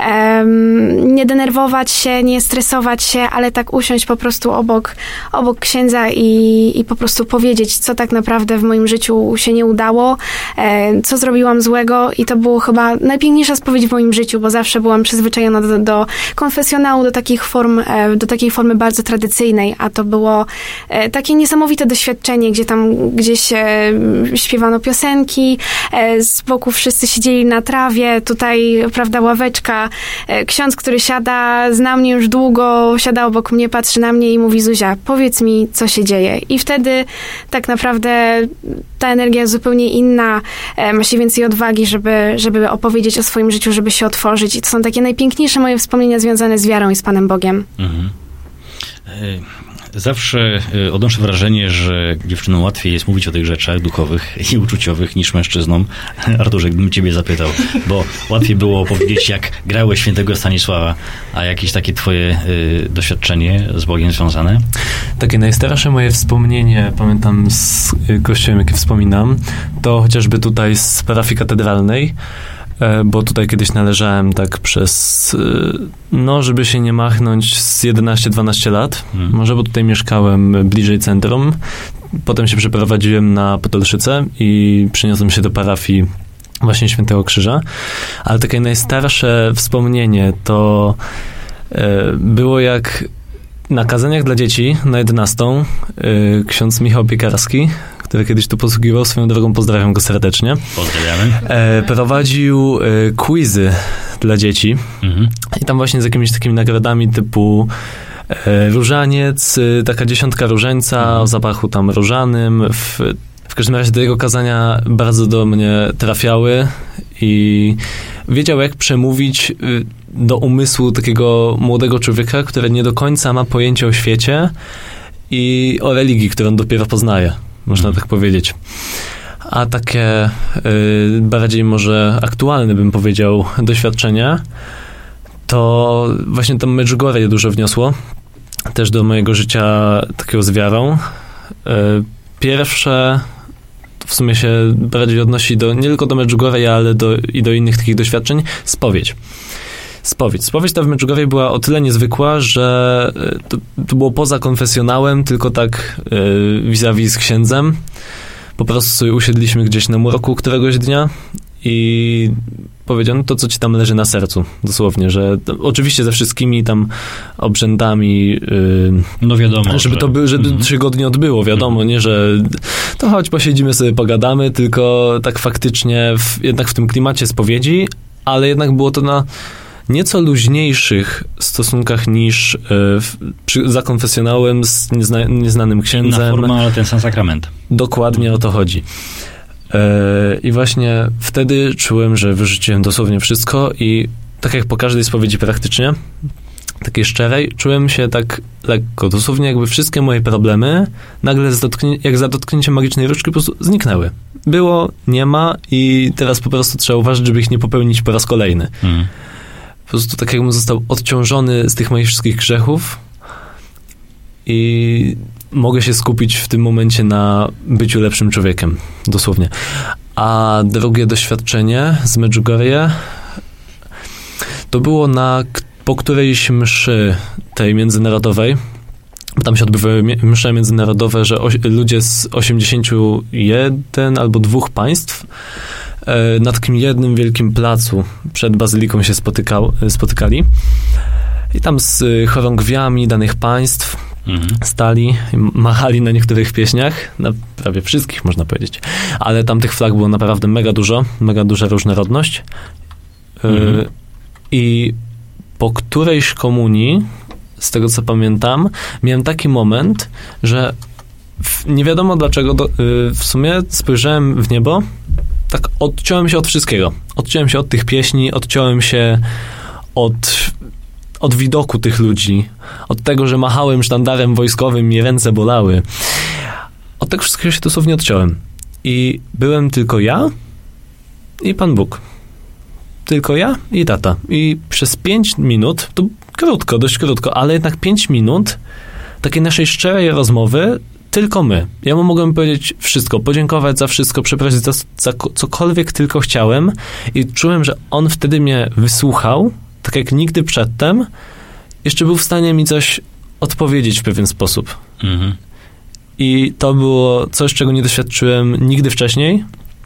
Speaker 5: um, nie denerwować się, nie stresować się, ale tak usiąść po prostu obok, obok księdza i, i po prostu powiedzieć, co tak naprawdę w moim życiu się nie udało, e, co zrobiłam złego i to było chyba najpiękniejsza spowiedź w moim życiu, bo zawsze byłam przyzwyczajona do, do konfesjonału, do takich form, e, do takiej formy bardzo tradycyjnej, a to było e, takie niesamowite doświadczenie, gdzie tam gdzieś e, śpiewano piosenki, z boku wszyscy siedzieli na trawie, tutaj, prawda, ławeczka, ksiądz, który siada, zna mnie już długo, siada obok mnie, patrzy na mnie i mówi, Zuzia, powiedz mi, co się dzieje. I wtedy tak naprawdę ta energia jest zupełnie inna, ma się więcej odwagi, żeby, żeby opowiedzieć o swoim życiu, żeby się otworzyć. I to są takie najpiękniejsze moje wspomnienia związane z wiarą i z Panem Bogiem. Mhm.
Speaker 1: Zawsze odnoszę wrażenie, że dziewczynom łatwiej jest mówić o tych rzeczach duchowych i uczuciowych niż mężczyznom. Arturze, gdybym ciebie zapytał, bo łatwiej było powiedzieć, jak grałeś świętego Stanisława, a jakieś takie twoje y, doświadczenie z Bogiem związane?
Speaker 6: Takie najstarsze moje wspomnienie, pamiętam z kościołem, jakie wspominam, to chociażby tutaj z parafii katedralnej, bo tutaj kiedyś należałem tak przez, no żeby się nie machnąć, z jedenaście dwanaście lat. Hmm. Może, bo tutaj mieszkałem bliżej centrum. Potem się przeprowadziłem na Podolszyce i przeniosłem się do parafii właśnie Świętego Krzyża. Ale takie najstarsze wspomnienie to było jak na kazaniach dla dzieci na jedenastą ksiądz Michał Piekarski, który kiedyś tu posługiwał, swoją drogą pozdrawiam go serdecznie.
Speaker 1: Pozdrawiamy.
Speaker 6: E, prowadził e, quizy dla dzieci mhm. i tam właśnie z jakimiś takimi nagrodami typu e, różaniec, e, taka dziesiątka różańca mhm. o zapachu tam różanym. W, w każdym razie te jego kazania bardzo do mnie trafiały i wiedział, jak przemówić do umysłu takiego młodego człowieka, który nie do końca ma pojęcie o świecie i o religii, którą dopiero poznaje, można mm. tak powiedzieć. A takie y, bardziej może aktualne, bym powiedział, doświadczenia, to właśnie tam Medjugorje dużo wniosło, też do mojego życia takiego z wiarą. Y, pierwsze w sumie się bardziej odnosi do, nie tylko do Medjugorja, ale do, i do innych takich doświadczeń, spowiedź. Spowiedź. Spowiedź ta w Medjugorje była o tyle niezwykła, że to, to było poza konfesjonałem, tylko tak y, vis-a-vis z księdzem. Po prostu sobie usiedliśmy gdzieś na mroku któregoś dnia i powiedziano to, co ci tam leży na sercu, dosłownie, że to, oczywiście ze wszystkimi tam obrzędami, yy,
Speaker 1: no wiadomo,
Speaker 6: żeby
Speaker 1: że...
Speaker 6: to by, że mm. trzy godnie odbyło, wiadomo, mm. nie, że to chodź posiedzimy sobie, pogadamy, tylko tak faktycznie w, jednak w tym klimacie spowiedzi, ale jednak było to na nieco luźniejszych stosunkach niż y, w, przy, za konfesjonałem z niezna, nieznanym księdzem.
Speaker 1: Inna forma, ale ten sam sakrament.
Speaker 6: Dokładnie o to chodzi. Y, I właśnie wtedy czułem, że wyrzuciłem dosłownie wszystko i tak jak po każdej spowiedzi praktycznie, takiej szczerej, czułem się tak lekko, dosłownie jakby wszystkie moje problemy nagle z dotknię- jak za dotknięciem magicznej różdżki po prostu zniknęły. Było, nie ma i teraz po prostu trzeba uważać, żeby ich nie popełnić po raz kolejny. Mhm. Po prostu tak jakbym został odciążony z tych moich wszystkich grzechów i mogę się skupić w tym momencie na byciu lepszym człowiekiem, dosłownie. A drugie doświadczenie z Medjugorje to było na, po którejś mszy tej międzynarodowej, bo tam się odbywały msze międzynarodowe, że oś, ludzie z osiemdziesięciu jeden albo dwóch państw na takim jednym wielkim placu przed bazyliką się spotykał, spotykali i tam z chorągwiami danych państw mhm. stali, machali na niektórych pieśniach, na prawie wszystkich można powiedzieć, ale tam tych flag było naprawdę mega dużo, mega duża różnorodność mhm. y- i po którejś komunii, z tego co pamiętam, miałem taki moment, że w, nie wiadomo dlaczego do, y- w sumie spojrzałem w niebo, tak odciąłem się od wszystkiego. Odciąłem się od tych pieśni, odciąłem się od, od widoku tych ludzi, od tego, że machałem sztandarem wojskowym, mnie ręce bolały. Od tego wszystkiego się dosłownie odciąłem. I byłem tylko ja i Pan Bóg. Tylko ja i tata. I przez pięć minut, to krótko, dość krótko, ale jednak pięć minut takiej naszej szczerej rozmowy tylko my. Ja mu mogłem powiedzieć wszystko, podziękować za wszystko, przeprosić za, za cokolwiek tylko chciałem i czułem, że on wtedy mnie wysłuchał, tak jak nigdy przedtem, jeszcze był w stanie mi coś odpowiedzieć w pewien sposób. Mhm. I to było coś, czego nie doświadczyłem nigdy wcześniej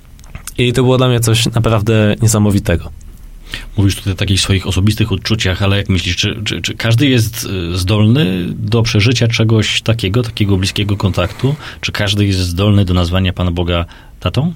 Speaker 6: i to było dla mnie coś naprawdę niesamowitego.
Speaker 1: Mówisz tutaj o takich swoich osobistych odczuciach, ale jak myślisz, czy, czy, czy każdy jest zdolny do przeżycia czegoś takiego, takiego bliskiego kontaktu? Czy każdy jest zdolny do nazwania Pana Boga tatą?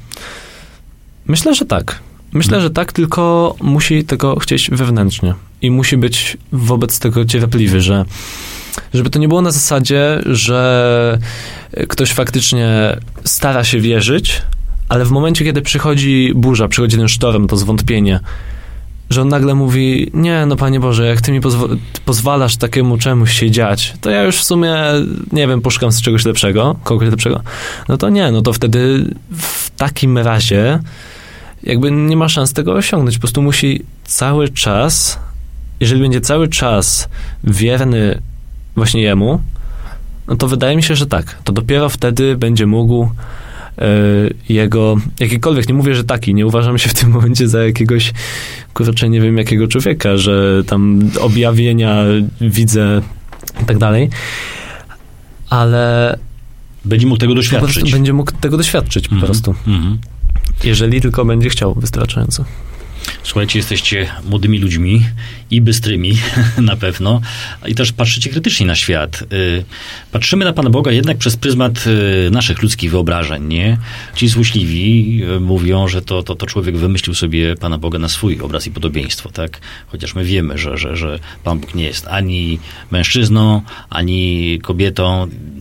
Speaker 6: Myślę, że tak. Myślę, hmm. że tak, tylko musi tego chcieć wewnętrznie i musi być wobec tego cierpliwy, że żeby to nie było na zasadzie, że ktoś faktycznie stara się wierzyć, ale w momencie, kiedy przychodzi burza, przychodzi ten sztorm, to zwątpienie, że on nagle mówi, nie, no Panie Boże, jak Ty mi pozw- pozwalasz takiemu czemuś się dziać, to ja już w sumie, nie wiem, poszukam z czegoś lepszego, kogoś lepszego, no to nie, no to wtedy w takim razie jakby nie ma szans tego osiągnąć. Po prostu musi cały czas, jeżeli będzie cały czas wierny właśnie Jemu, no to wydaje mi się, że tak. To dopiero wtedy będzie mógł jego, jakikolwiek, nie mówię, że taki, nie uważam się w tym momencie za jakiegoś, kurczę, nie wiem jakiego człowieka, że tam objawienia widzę i tak dalej, ale
Speaker 1: będzie mógł tego doświadczyć.
Speaker 6: Będzie mógł tego doświadczyć po mm-hmm. prostu. Mm-hmm. Jeżeli tylko będzie chciał wystarczająco.
Speaker 1: Słuchajcie, jesteście młodymi ludźmi i bystrymi na pewno i też patrzycie krytycznie na świat. Patrzymy na Pana Boga jednak przez pryzmat naszych ludzkich wyobrażeń, nie? Ci złośliwi mówią, że to, to, to człowiek wymyślił sobie Pana Boga na swój obraz i podobieństwo, tak? Chociaż my wiemy, że, że, że Pan Bóg nie jest ani mężczyzną, ani kobietą.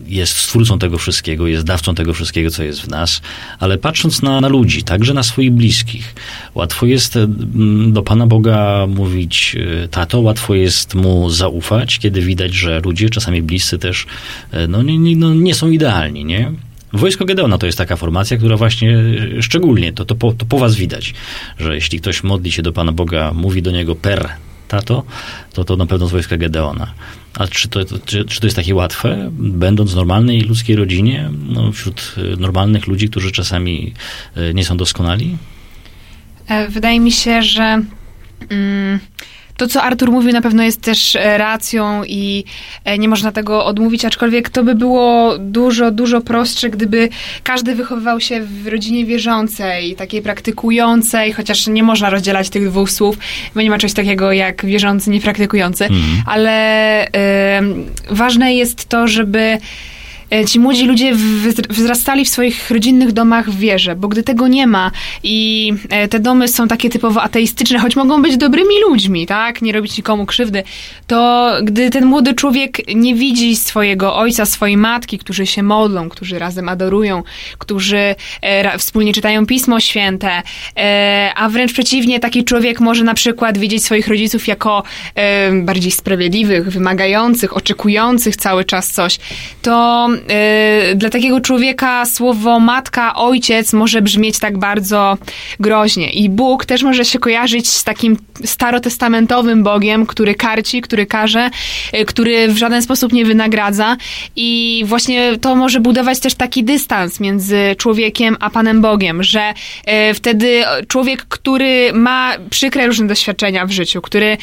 Speaker 1: jest stwórcą tego wszystkiego, jest dawcą tego wszystkiego, co jest w nas, ale patrząc na, na ludzi, także na swoich bliskich, łatwo jest do Pana Boga mówić tato, łatwo jest mu zaufać, kiedy widać, że ludzie, czasami bliscy też, no nie, no, nie są idealni, nie? Wojsko Gedeona to jest taka formacja, która właśnie szczególnie, to, to, po, to po was widać, że jeśli ktoś modli się do Pana Boga, mówi do niego per tato, to to na pewno z Wojska Gedeona. A czy to, czy, czy to jest takie łatwe, będąc w normalnej ludzkiej rodzinie, no, wśród normalnych ludzi, którzy czasami nie są doskonali?
Speaker 4: Wydaje mi się, że mm, to, co Artur mówił, na pewno jest też racją i nie można tego odmówić, aczkolwiek to by było dużo, dużo prostsze, gdyby każdy wychowywał się w rodzinie wierzącej, takiej praktykującej, chociaż nie można rozdzielać tych dwóch słów, bo nie ma czegoś takiego jak wierzący, niepraktykujący, mm. ale y, ważne jest to, żeby ci młodzi ludzie wzrastali w swoich rodzinnych domach w wierze, bo gdy tego nie ma i te domy są takie typowo ateistyczne, choć mogą być dobrymi ludźmi, tak, nie robić nikomu krzywdy, to gdy ten młody człowiek nie widzi swojego ojca, swojej matki, którzy się modlą, którzy razem adorują, którzy e, wspólnie czytają Pismo Święte, e, a wręcz przeciwnie, taki człowiek może na przykład widzieć swoich rodziców jako e, bardziej sprawiedliwych, wymagających, oczekujących cały czas coś, to dla takiego człowieka słowo matka, ojciec może brzmieć tak bardzo groźnie. I Bóg też może się kojarzyć z takim starotestamentowym Bogiem, który karci, który karze, który w żaden sposób nie wynagradza. I właśnie to może budować też taki dystans między człowiekiem a Panem Bogiem, że wtedy człowiek, który ma przykre różne doświadczenia w życiu, który,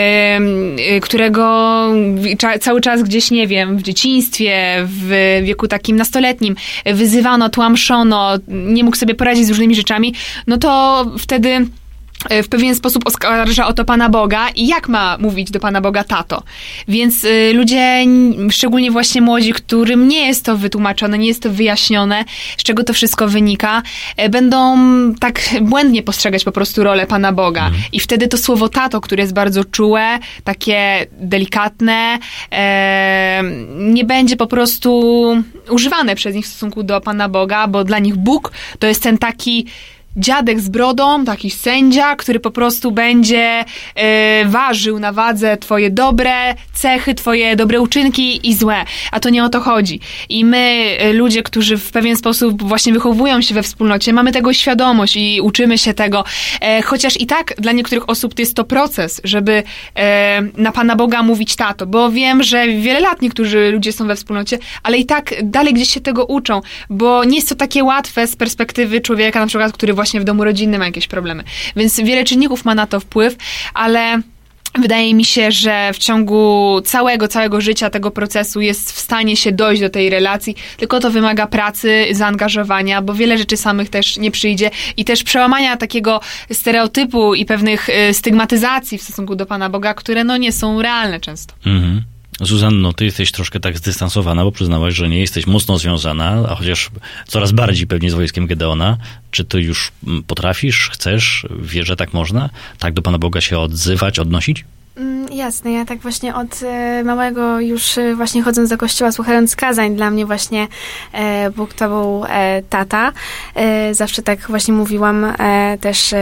Speaker 4: którego cały czas gdzieś, nie wiem, w dzieciństwie, w wieku takim nastoletnim wyzywano, tłamszono, nie mógł sobie poradzić z różnymi rzeczami, no to wtedy w pewien sposób oskarża o to Pana Boga i jak ma mówić do Pana Boga tato. Więc y, ludzie, szczególnie właśnie młodzi, którym nie jest to wytłumaczone, nie jest to wyjaśnione, z czego to wszystko wynika, y, będą tak błędnie postrzegać po prostu rolę Pana Boga. Mm. I wtedy to słowo tato, które jest bardzo czułe, takie delikatne, y, nie będzie po prostu używane przez nich w stosunku do Pana Boga, bo dla nich Bóg to jest ten taki dziadek z brodą, taki sędzia, który po prostu będzie e, ważył na wadze twoje dobre cechy, twoje dobre uczynki i złe. A to nie o to chodzi. I my, ludzie, którzy w pewien sposób właśnie wychowują się we wspólnocie, mamy tego świadomość i uczymy się tego. E, chociaż i tak dla niektórych osób to jest to proces, żeby e, na Pana Boga mówić tato. Bo wiem, że wiele lat niektórzy ludzie są we wspólnocie, ale i tak dalej gdzieś się tego uczą. Bo nie jest to takie łatwe z perspektywy człowieka, na przykład, który właśnie w domu rodzinnym ma jakieś problemy. Więc wiele czynników ma na to wpływ, ale wydaje mi się, że w ciągu całego, całego życia tego procesu jest w stanie się dojść do tej relacji, tylko to wymaga pracy, zaangażowania, bo wiele rzeczy samych też nie przyjdzie i też przełamania takiego stereotypu i pewnych stygmatyzacji w stosunku do Pana Boga, które no nie są realne często. Mhm.
Speaker 1: Zuzanno, ty jesteś troszkę tak zdystansowana, bo przyznałaś, że nie jesteś mocno związana, a chociaż coraz bardziej pewnie z Wojskiem Gedeona. Czy ty już potrafisz, chcesz, wiesz, że tak można? Tak do Pana Boga się odzywać, odnosić?
Speaker 5: Jasne, ja tak właśnie od e, małego już e, właśnie chodząc do kościoła, słuchając kazań, dla mnie właśnie e, Bóg to był e, tata. E, zawsze tak właśnie mówiłam e, też, e,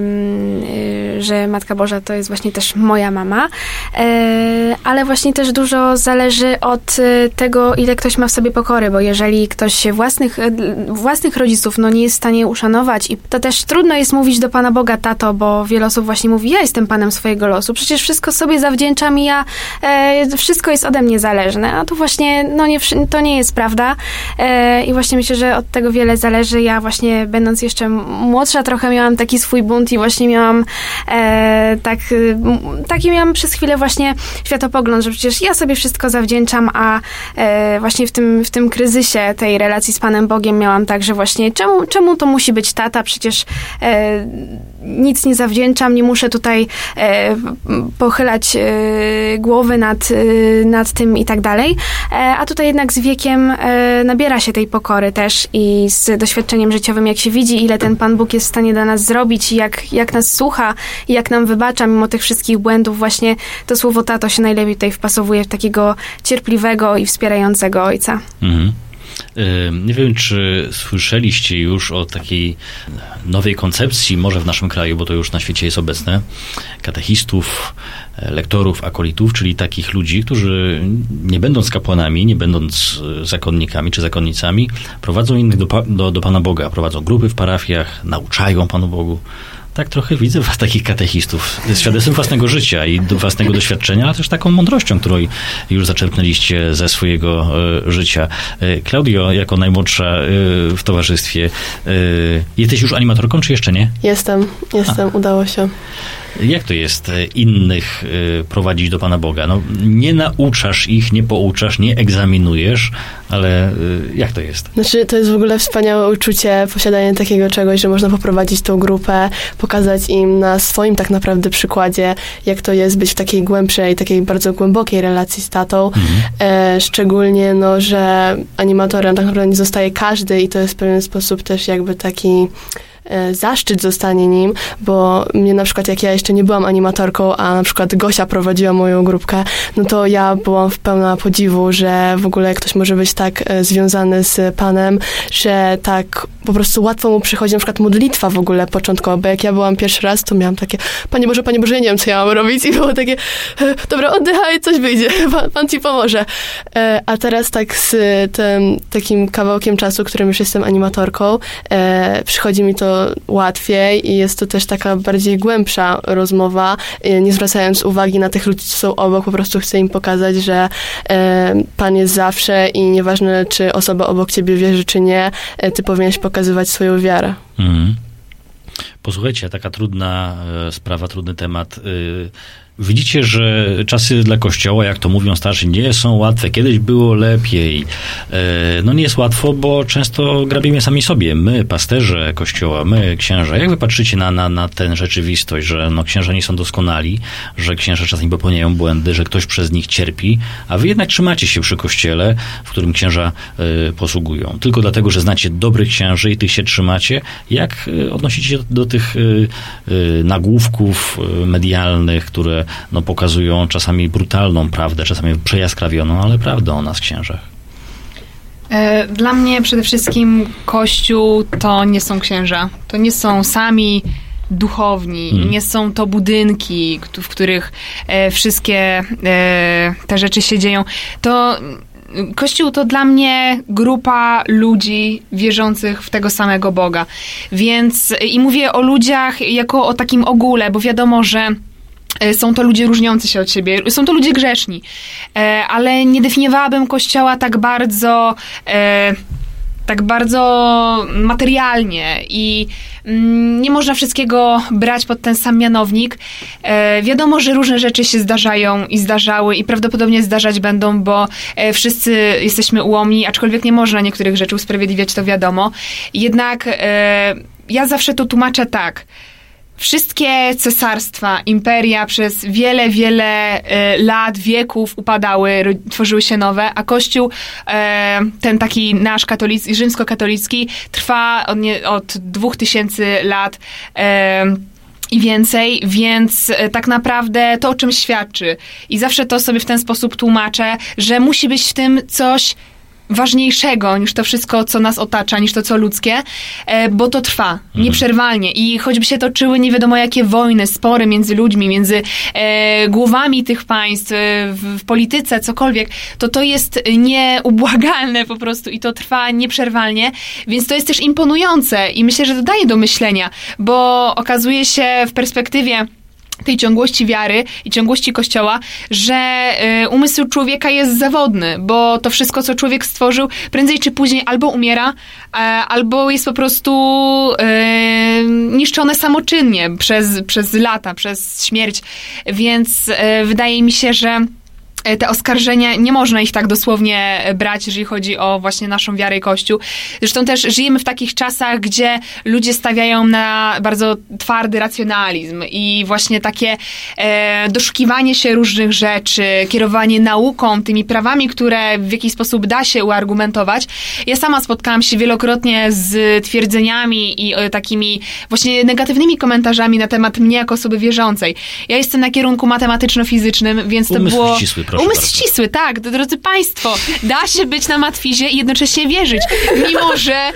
Speaker 5: e, że Matka Boża to jest właśnie też moja mama. E, ale właśnie też dużo zależy od e, tego, ile ktoś ma w sobie pokory, bo jeżeli ktoś własnych, e, własnych rodziców no nie jest w stanie uszanować i to też trudno jest mówić do Pana Boga tato, bo wiele osób właśnie mówi, ja jestem Panem swojego losu, przecież wszystko sobie zawdzięczam i ja, e, wszystko jest ode mnie zależne, a tu właśnie, no nie, to nie jest prawda e, i właśnie myślę, że od tego wiele zależy. Ja właśnie będąc jeszcze młodsza trochę miałam taki swój bunt i właśnie miałam e, tak, taki miałam przez chwilę właśnie światopogląd, że przecież ja sobie wszystko zawdzięczam, a e, właśnie w tym, w tym kryzysie tej relacji z Panem Bogiem miałam tak, że właśnie czemu, czemu to musi być tata, przecież e, nic nie zawdzięczam, nie muszę tutaj e, po pochylać y, głowy nad, y, nad tym i tak dalej. E, a tutaj jednak z wiekiem e, nabiera się tej pokory też i z doświadczeniem życiowym, jak się widzi, ile ten Pan Bóg jest w stanie dla nas zrobić, jak, jak nas słucha i jak nam wybacza mimo tych wszystkich błędów, właśnie to słowo tato się najlepiej tutaj wpasowuje w takiego cierpliwego i wspierającego ojca. Mhm.
Speaker 1: Nie wiem, czy słyszeliście już o takiej nowej koncepcji, może w naszym kraju, bo to już na świecie jest obecne, katechistów, lektorów, akolitów, czyli takich ludzi, którzy nie będąc kapłanami, nie będąc zakonnikami czy zakonnicami, prowadzą innych do, do, do Pana Boga, prowadzą grupy w parafiach, nauczają Panu Bogu. Tak trochę widzę was takich katechistów z świadectwem własnego życia i do własnego doświadczenia, ale też taką mądrością, którą już zaczerpnęliście ze swojego e, życia. E, Klaudio, jako najmłodsza e, w towarzystwie, e, jesteś już animatorką, czy jeszcze nie?
Speaker 7: Jestem, jestem, A. udało się.
Speaker 1: Jak to jest innych y, prowadzić do Pana Boga? No, nie nauczasz ich, nie pouczasz, nie egzaminujesz, ale y, jak to jest?
Speaker 7: Znaczy, to jest w ogóle wspaniałe uczucie, posiadanie takiego czegoś, że można poprowadzić tą grupę, pokazać im na swoim tak naprawdę przykładzie, jak to jest być w takiej głębszej, takiej bardzo głębokiej relacji z tatą. Mhm. E, szczególnie, no, że animatorem tak naprawdę nie zostaje każdy i to jest w pewien sposób też jakby taki zaszczyt zostanie nim, bo mnie na przykład, jak ja jeszcze nie byłam animatorką, a na przykład Gosia prowadziła moją grupkę, no to ja byłam w pełna podziwu, że w ogóle ktoś może być tak e, związany z Panem, że tak po prostu łatwo mu przychodzi na przykład modlitwa w ogóle początkowo, bo jak ja byłam pierwszy raz, to miałam takie, Panie Boże, Panie Boże, ja nie wiem, co ja mam robić i było takie, e, dobra, oddychaj, coś wyjdzie, Pan, Pan Ci pomoże. E, a teraz tak z tym takim kawałkiem czasu, którym już jestem animatorką, e, przychodzi mi to łatwiej i jest to też taka bardziej głębsza rozmowa, nie zwracając uwagi na tych ludzi, co są obok, po prostu chcę im pokazać, że e, Pan jest zawsze i nieważne, czy osoba obok ciebie wierzy, czy nie, e, ty powinieneś pokazywać swoją wiarę. Mhm.
Speaker 1: Posłuchajcie, taka trudna e, sprawa, trudny temat. Y- Widzicie, że czasy dla Kościoła, jak to mówią starsi, nie są łatwe. Kiedyś było lepiej. No nie jest łatwo, bo często grabimy sami sobie. My, pasterze Kościoła, my, księża. Jak wy patrzycie na, na, na tę rzeczywistość, że no, księża nie są doskonali, że księża czasami popełniają błędy, że ktoś przez nich cierpi, a wy jednak trzymacie się przy Kościele, w którym księża y, posługują. Tylko dlatego, że znacie dobrych księży i tych się trzymacie. Jak y, odnosicie się do, do tych y, y, nagłówków y, medialnych, które no, pokazują czasami brutalną prawdę, czasami przejaskrawioną, ale prawdę o nas, księżach?
Speaker 4: Dla mnie przede wszystkim Kościół to nie są księża. To nie są sami duchowni, hmm. nie są to budynki, w których e, wszystkie e, te rzeczy się dzieją. To Kościół to dla mnie grupa ludzi wierzących w tego samego Boga. Więc i mówię o ludziach jako o takim ogóle, bo wiadomo, że są to ludzie różniący się od siebie, są to ludzie grzeczni, ale nie definiowałabym Kościoła tak bardzo, tak bardzo materialnie i nie można wszystkiego brać pod ten sam mianownik. Wiadomo, że różne rzeczy się zdarzają i zdarzały i prawdopodobnie zdarzać będą, bo wszyscy jesteśmy ułomni, aczkolwiek nie można niektórych rzeczy usprawiedliwiać, to wiadomo. Jednak ja zawsze to tłumaczę tak. Wszystkie cesarstwa, imperia przez wiele, wiele e, lat, wieków upadały, ro, tworzyły się nowe, a Kościół, e, ten taki nasz katolicki, rzymskokatolicki, trwa od, nie, od dwóch tysięcy lat e, i więcej, więc e, tak naprawdę to o czym świadczy. I zawsze to sobie w ten sposób tłumaczę, że musi być w tym coś ważniejszego niż to wszystko, co nas otacza, niż to, co ludzkie, bo to trwa mhm. nieprzerwalnie i choćby się toczyły nie wiadomo jakie wojny, spory między ludźmi, między e, głowami tych państw, w, w polityce, cokolwiek, to to jest nieubłagalne po prostu i to trwa nieprzerwalnie, więc to jest też imponujące i myślę, że to daje do myślenia, bo okazuje się w perspektywie tej ciągłości wiary i ciągłości Kościoła, że y, umysł człowieka jest zawodny, bo to wszystko, co człowiek stworzył, prędzej czy później albo umiera, e, albo jest po prostu y, niszczone samoczynnie przez, przez lata, przez śmierć. Więc y, wydaje mi się, że te oskarżenia, nie można ich tak dosłownie brać, jeżeli chodzi o właśnie naszą wiarę i Kościół. Zresztą też żyjemy w takich czasach, gdzie ludzie stawiają na bardzo twardy racjonalizm i właśnie takie e, doszukiwanie się różnych rzeczy, kierowanie nauką, tymi prawami, które w jakiś sposób da się uargumentować. Ja sama spotkałam się wielokrotnie z twierdzeniami i e, takimi właśnie negatywnymi komentarzami na temat mnie jako osoby wierzącej. Ja jestem na kierunku matematyczno-fizycznym, więc to
Speaker 1: Umysł
Speaker 4: było...
Speaker 1: ścisły, proszę
Speaker 4: Umysł
Speaker 1: bardzo.
Speaker 4: ścisły, tak, drodzy Państwo. Da się być na matwizie i jednocześnie wierzyć. Mimo, że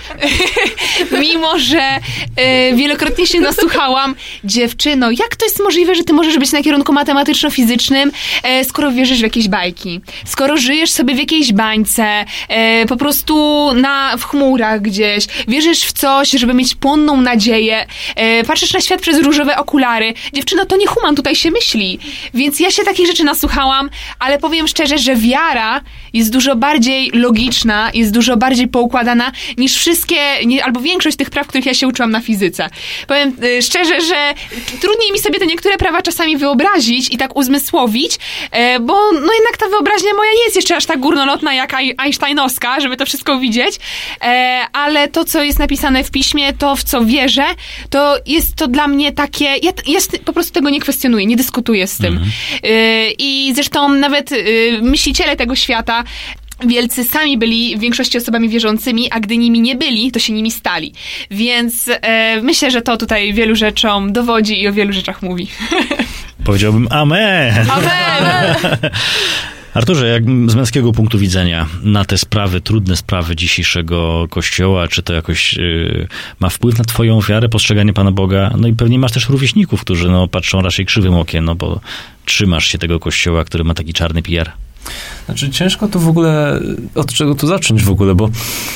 Speaker 4: mimo, że e, wielokrotnie się nasłuchałam, dziewczyno, jak to jest możliwe, że ty możesz być na kierunku matematyczno-fizycznym, e, skoro wierzysz w jakieś bajki? Skoro żyjesz sobie w jakiejś bańce, e, po prostu na, w chmurach gdzieś, wierzysz w coś, żeby mieć płonną nadzieję, e, patrzysz na świat przez różowe okulary. Dziewczyno, to nie human tutaj się myśli. Więc ja się takich rzeczy nasłuchałam, ale powiem szczerze, że wiara jest dużo bardziej logiczna, jest dużo bardziej poukładana niż wszystkie, nie, albo większość tych praw, których ja się uczyłam na fizyce. Powiem y, szczerze, że trudniej mi sobie te niektóre prawa czasami wyobrazić i tak uzmysłowić, y, bo no jednak ta wyobraźnia moja nie jest jeszcze aż tak górnolotna jak einsteinowska, żeby to wszystko widzieć, y, ale to, co jest napisane w piśmie, to, w co wierzę, to jest to dla mnie takie, ja, ja po prostu tego nie kwestionuję, nie dyskutuję z tym. Mhm. Y, I zresztą nawet y, myśliciele tego świata wielcy sami byli w większości osobami wierzącymi, a gdy nimi nie byli, to się nimi stali. Więc e, myślę, że to tutaj wielu rzeczom dowodzi i o wielu rzeczach mówi.
Speaker 1: Powiedziałbym amen.
Speaker 4: Amen!
Speaker 1: Arturze, jak z męskiego punktu widzenia na te sprawy, trudne sprawy dzisiejszego Kościoła, czy to jakoś y, ma wpływ na twoją wiarę, postrzeganie Pana Boga? No i pewnie masz też rówieśników, którzy no, patrzą raczej krzywym okiem, no bo trzymasz się tego Kościoła, który ma taki czarny P R.
Speaker 6: Znaczy ciężko tu w ogóle, od czego tu zacząć w ogóle, bo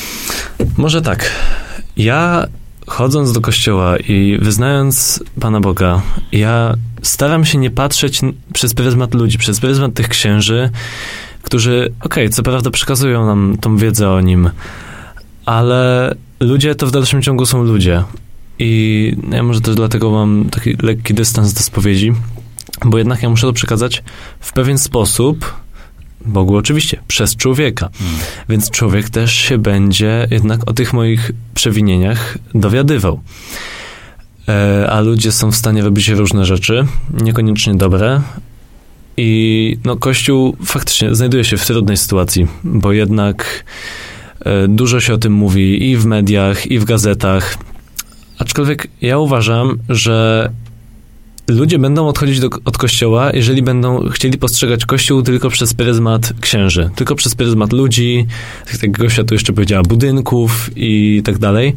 Speaker 6: może tak, ja chodząc do kościoła i wyznając Pana Boga, ja staram się nie patrzeć przez pryzmat ludzi, przez pryzmat tych księży, którzy, okej, okay, co prawda przekazują nam tą wiedzę o Nim, ale ludzie to w dalszym ciągu są ludzie. I ja może też dlatego mam taki lekki dystans do spowiedzi, bo jednak ja muszę to przekazać w pewien sposób, Bogu oczywiście, przez człowieka. Hmm. Więc człowiek też się będzie jednak o tych moich przewinieniach dowiadywał. E, a ludzie są w stanie robić różne rzeczy, niekoniecznie dobre. I no, Kościół faktycznie znajduje się w trudnej sytuacji, bo jednak e, dużo się o tym mówi i w mediach, i w gazetach. Aczkolwiek ja uważam, że ludzie będą odchodzić do, od Kościoła, jeżeli będą chcieli postrzegać Kościół tylko przez pryzmat księży, tylko przez pryzmat ludzi, tak jak Gosia tu jeszcze powiedziała, budynków i tak dalej.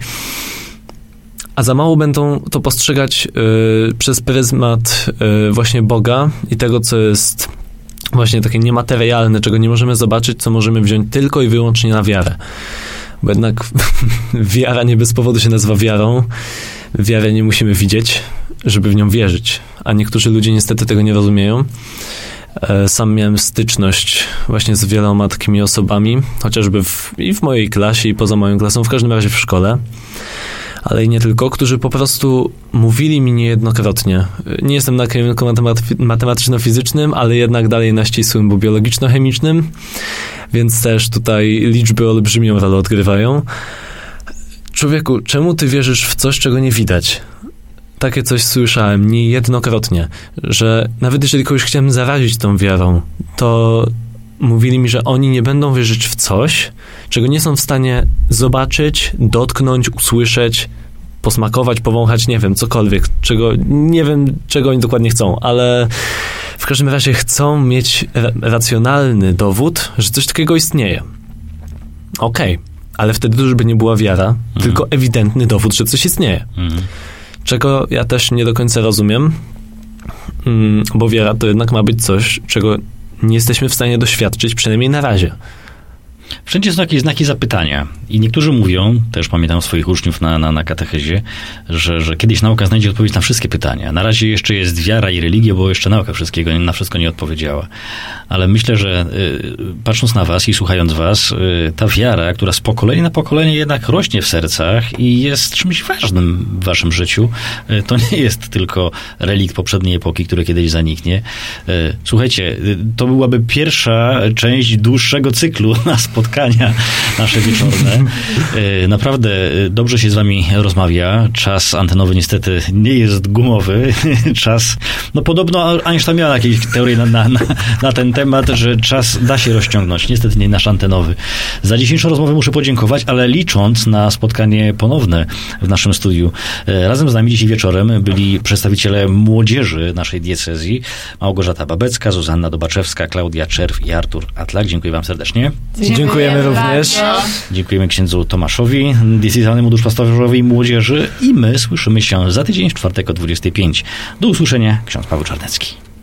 Speaker 6: A za mało będą to postrzegać y, przez pryzmat y, właśnie Boga i tego, co jest właśnie takie niematerialne, czego nie możemy zobaczyć, co możemy wziąć tylko i wyłącznie na wiarę. Bo jednak wiara nie bez powodu się nazywa wiarą. Wiarę nie musimy widzieć, żeby w nią wierzyć. A niektórzy ludzie niestety tego nie rozumieją. Sam miałem styczność właśnie z wieloma takimi osobami, chociażby w, i w mojej klasie, i poza moją klasą, w każdym razie w szkole, ale i nie tylko, którzy po prostu mówili mi niejednokrotnie. Nie jestem na kierunku matematy- matematyczno-fizycznym, ale jednak dalej na ścisłym, bo biologiczno-chemicznym, więc też tutaj liczby olbrzymią rolę odgrywają. Człowieku, czemu ty wierzysz w coś, czego nie widać? Takie coś słyszałem niejednokrotnie, że nawet jeżeli kogoś chciałem zarazić tą wiarą, to mówili mi, że oni nie będą wierzyć w coś, czego nie są w stanie zobaczyć, dotknąć, usłyszeć, posmakować, powąchać, nie wiem, cokolwiek, czego, nie wiem, czego oni dokładnie chcą, ale w każdym razie chcą mieć ra- racjonalny dowód, że coś takiego istnieje. Okej, okay, ale wtedy to już by nie była wiara, mhm. tylko ewidentny dowód, że coś istnieje. Mhm. Czego ja też nie do końca rozumiem, bo wiara to jednak ma być coś, czego nie jesteśmy w stanie doświadczyć, przynajmniej na razie.
Speaker 1: Wszędzie są jakieś znaki zapytania. I niektórzy mówią, też pamiętam swoich uczniów na, na, na katechezie, że, że kiedyś nauka znajdzie odpowiedź na wszystkie pytania. Na razie jeszcze jest wiara i religia, bo jeszcze nauka wszystkiego na wszystko nie odpowiedziała. Ale myślę, że y, patrząc na was i słuchając was, y, ta wiara, która z pokolenia na pokolenie jednak rośnie w sercach i jest czymś ważnym w waszym życiu, y, to nie jest tylko relikt poprzedniej epoki, który kiedyś zaniknie. Y, słuchajcie, y, to byłaby pierwsza część dłuższego cyklu na spotkania nasze wieczorne. Naprawdę dobrze się z wami rozmawia. Czas antenowy niestety nie jest gumowy. Czas, no podobno Einstein miał jakieś teorie na, na, na ten temat, że czas da się rozciągnąć. Niestety nie nasz antenowy. Za dzisiejszą rozmowę muszę podziękować, ale licząc na spotkanie ponowne w naszym studiu. Razem z nami dzisiaj wieczorem byli przedstawiciele młodzieży naszej diecezji. Małgorzata Babecka, Zuzanna Dobaczewska, Klaudia Czerw i Artur Atlak. Dziękuję wam serdecznie.
Speaker 6: Dziękujemy, Dziękujemy również.
Speaker 1: Dziękujemy księdzu Tomaszowi, diecezjalnemu duszpasterzowi młodzieży i my słyszymy się za tydzień w czwartek o dwudziestej piątej. Do usłyszenia, ksiądz Paweł Czarnecki.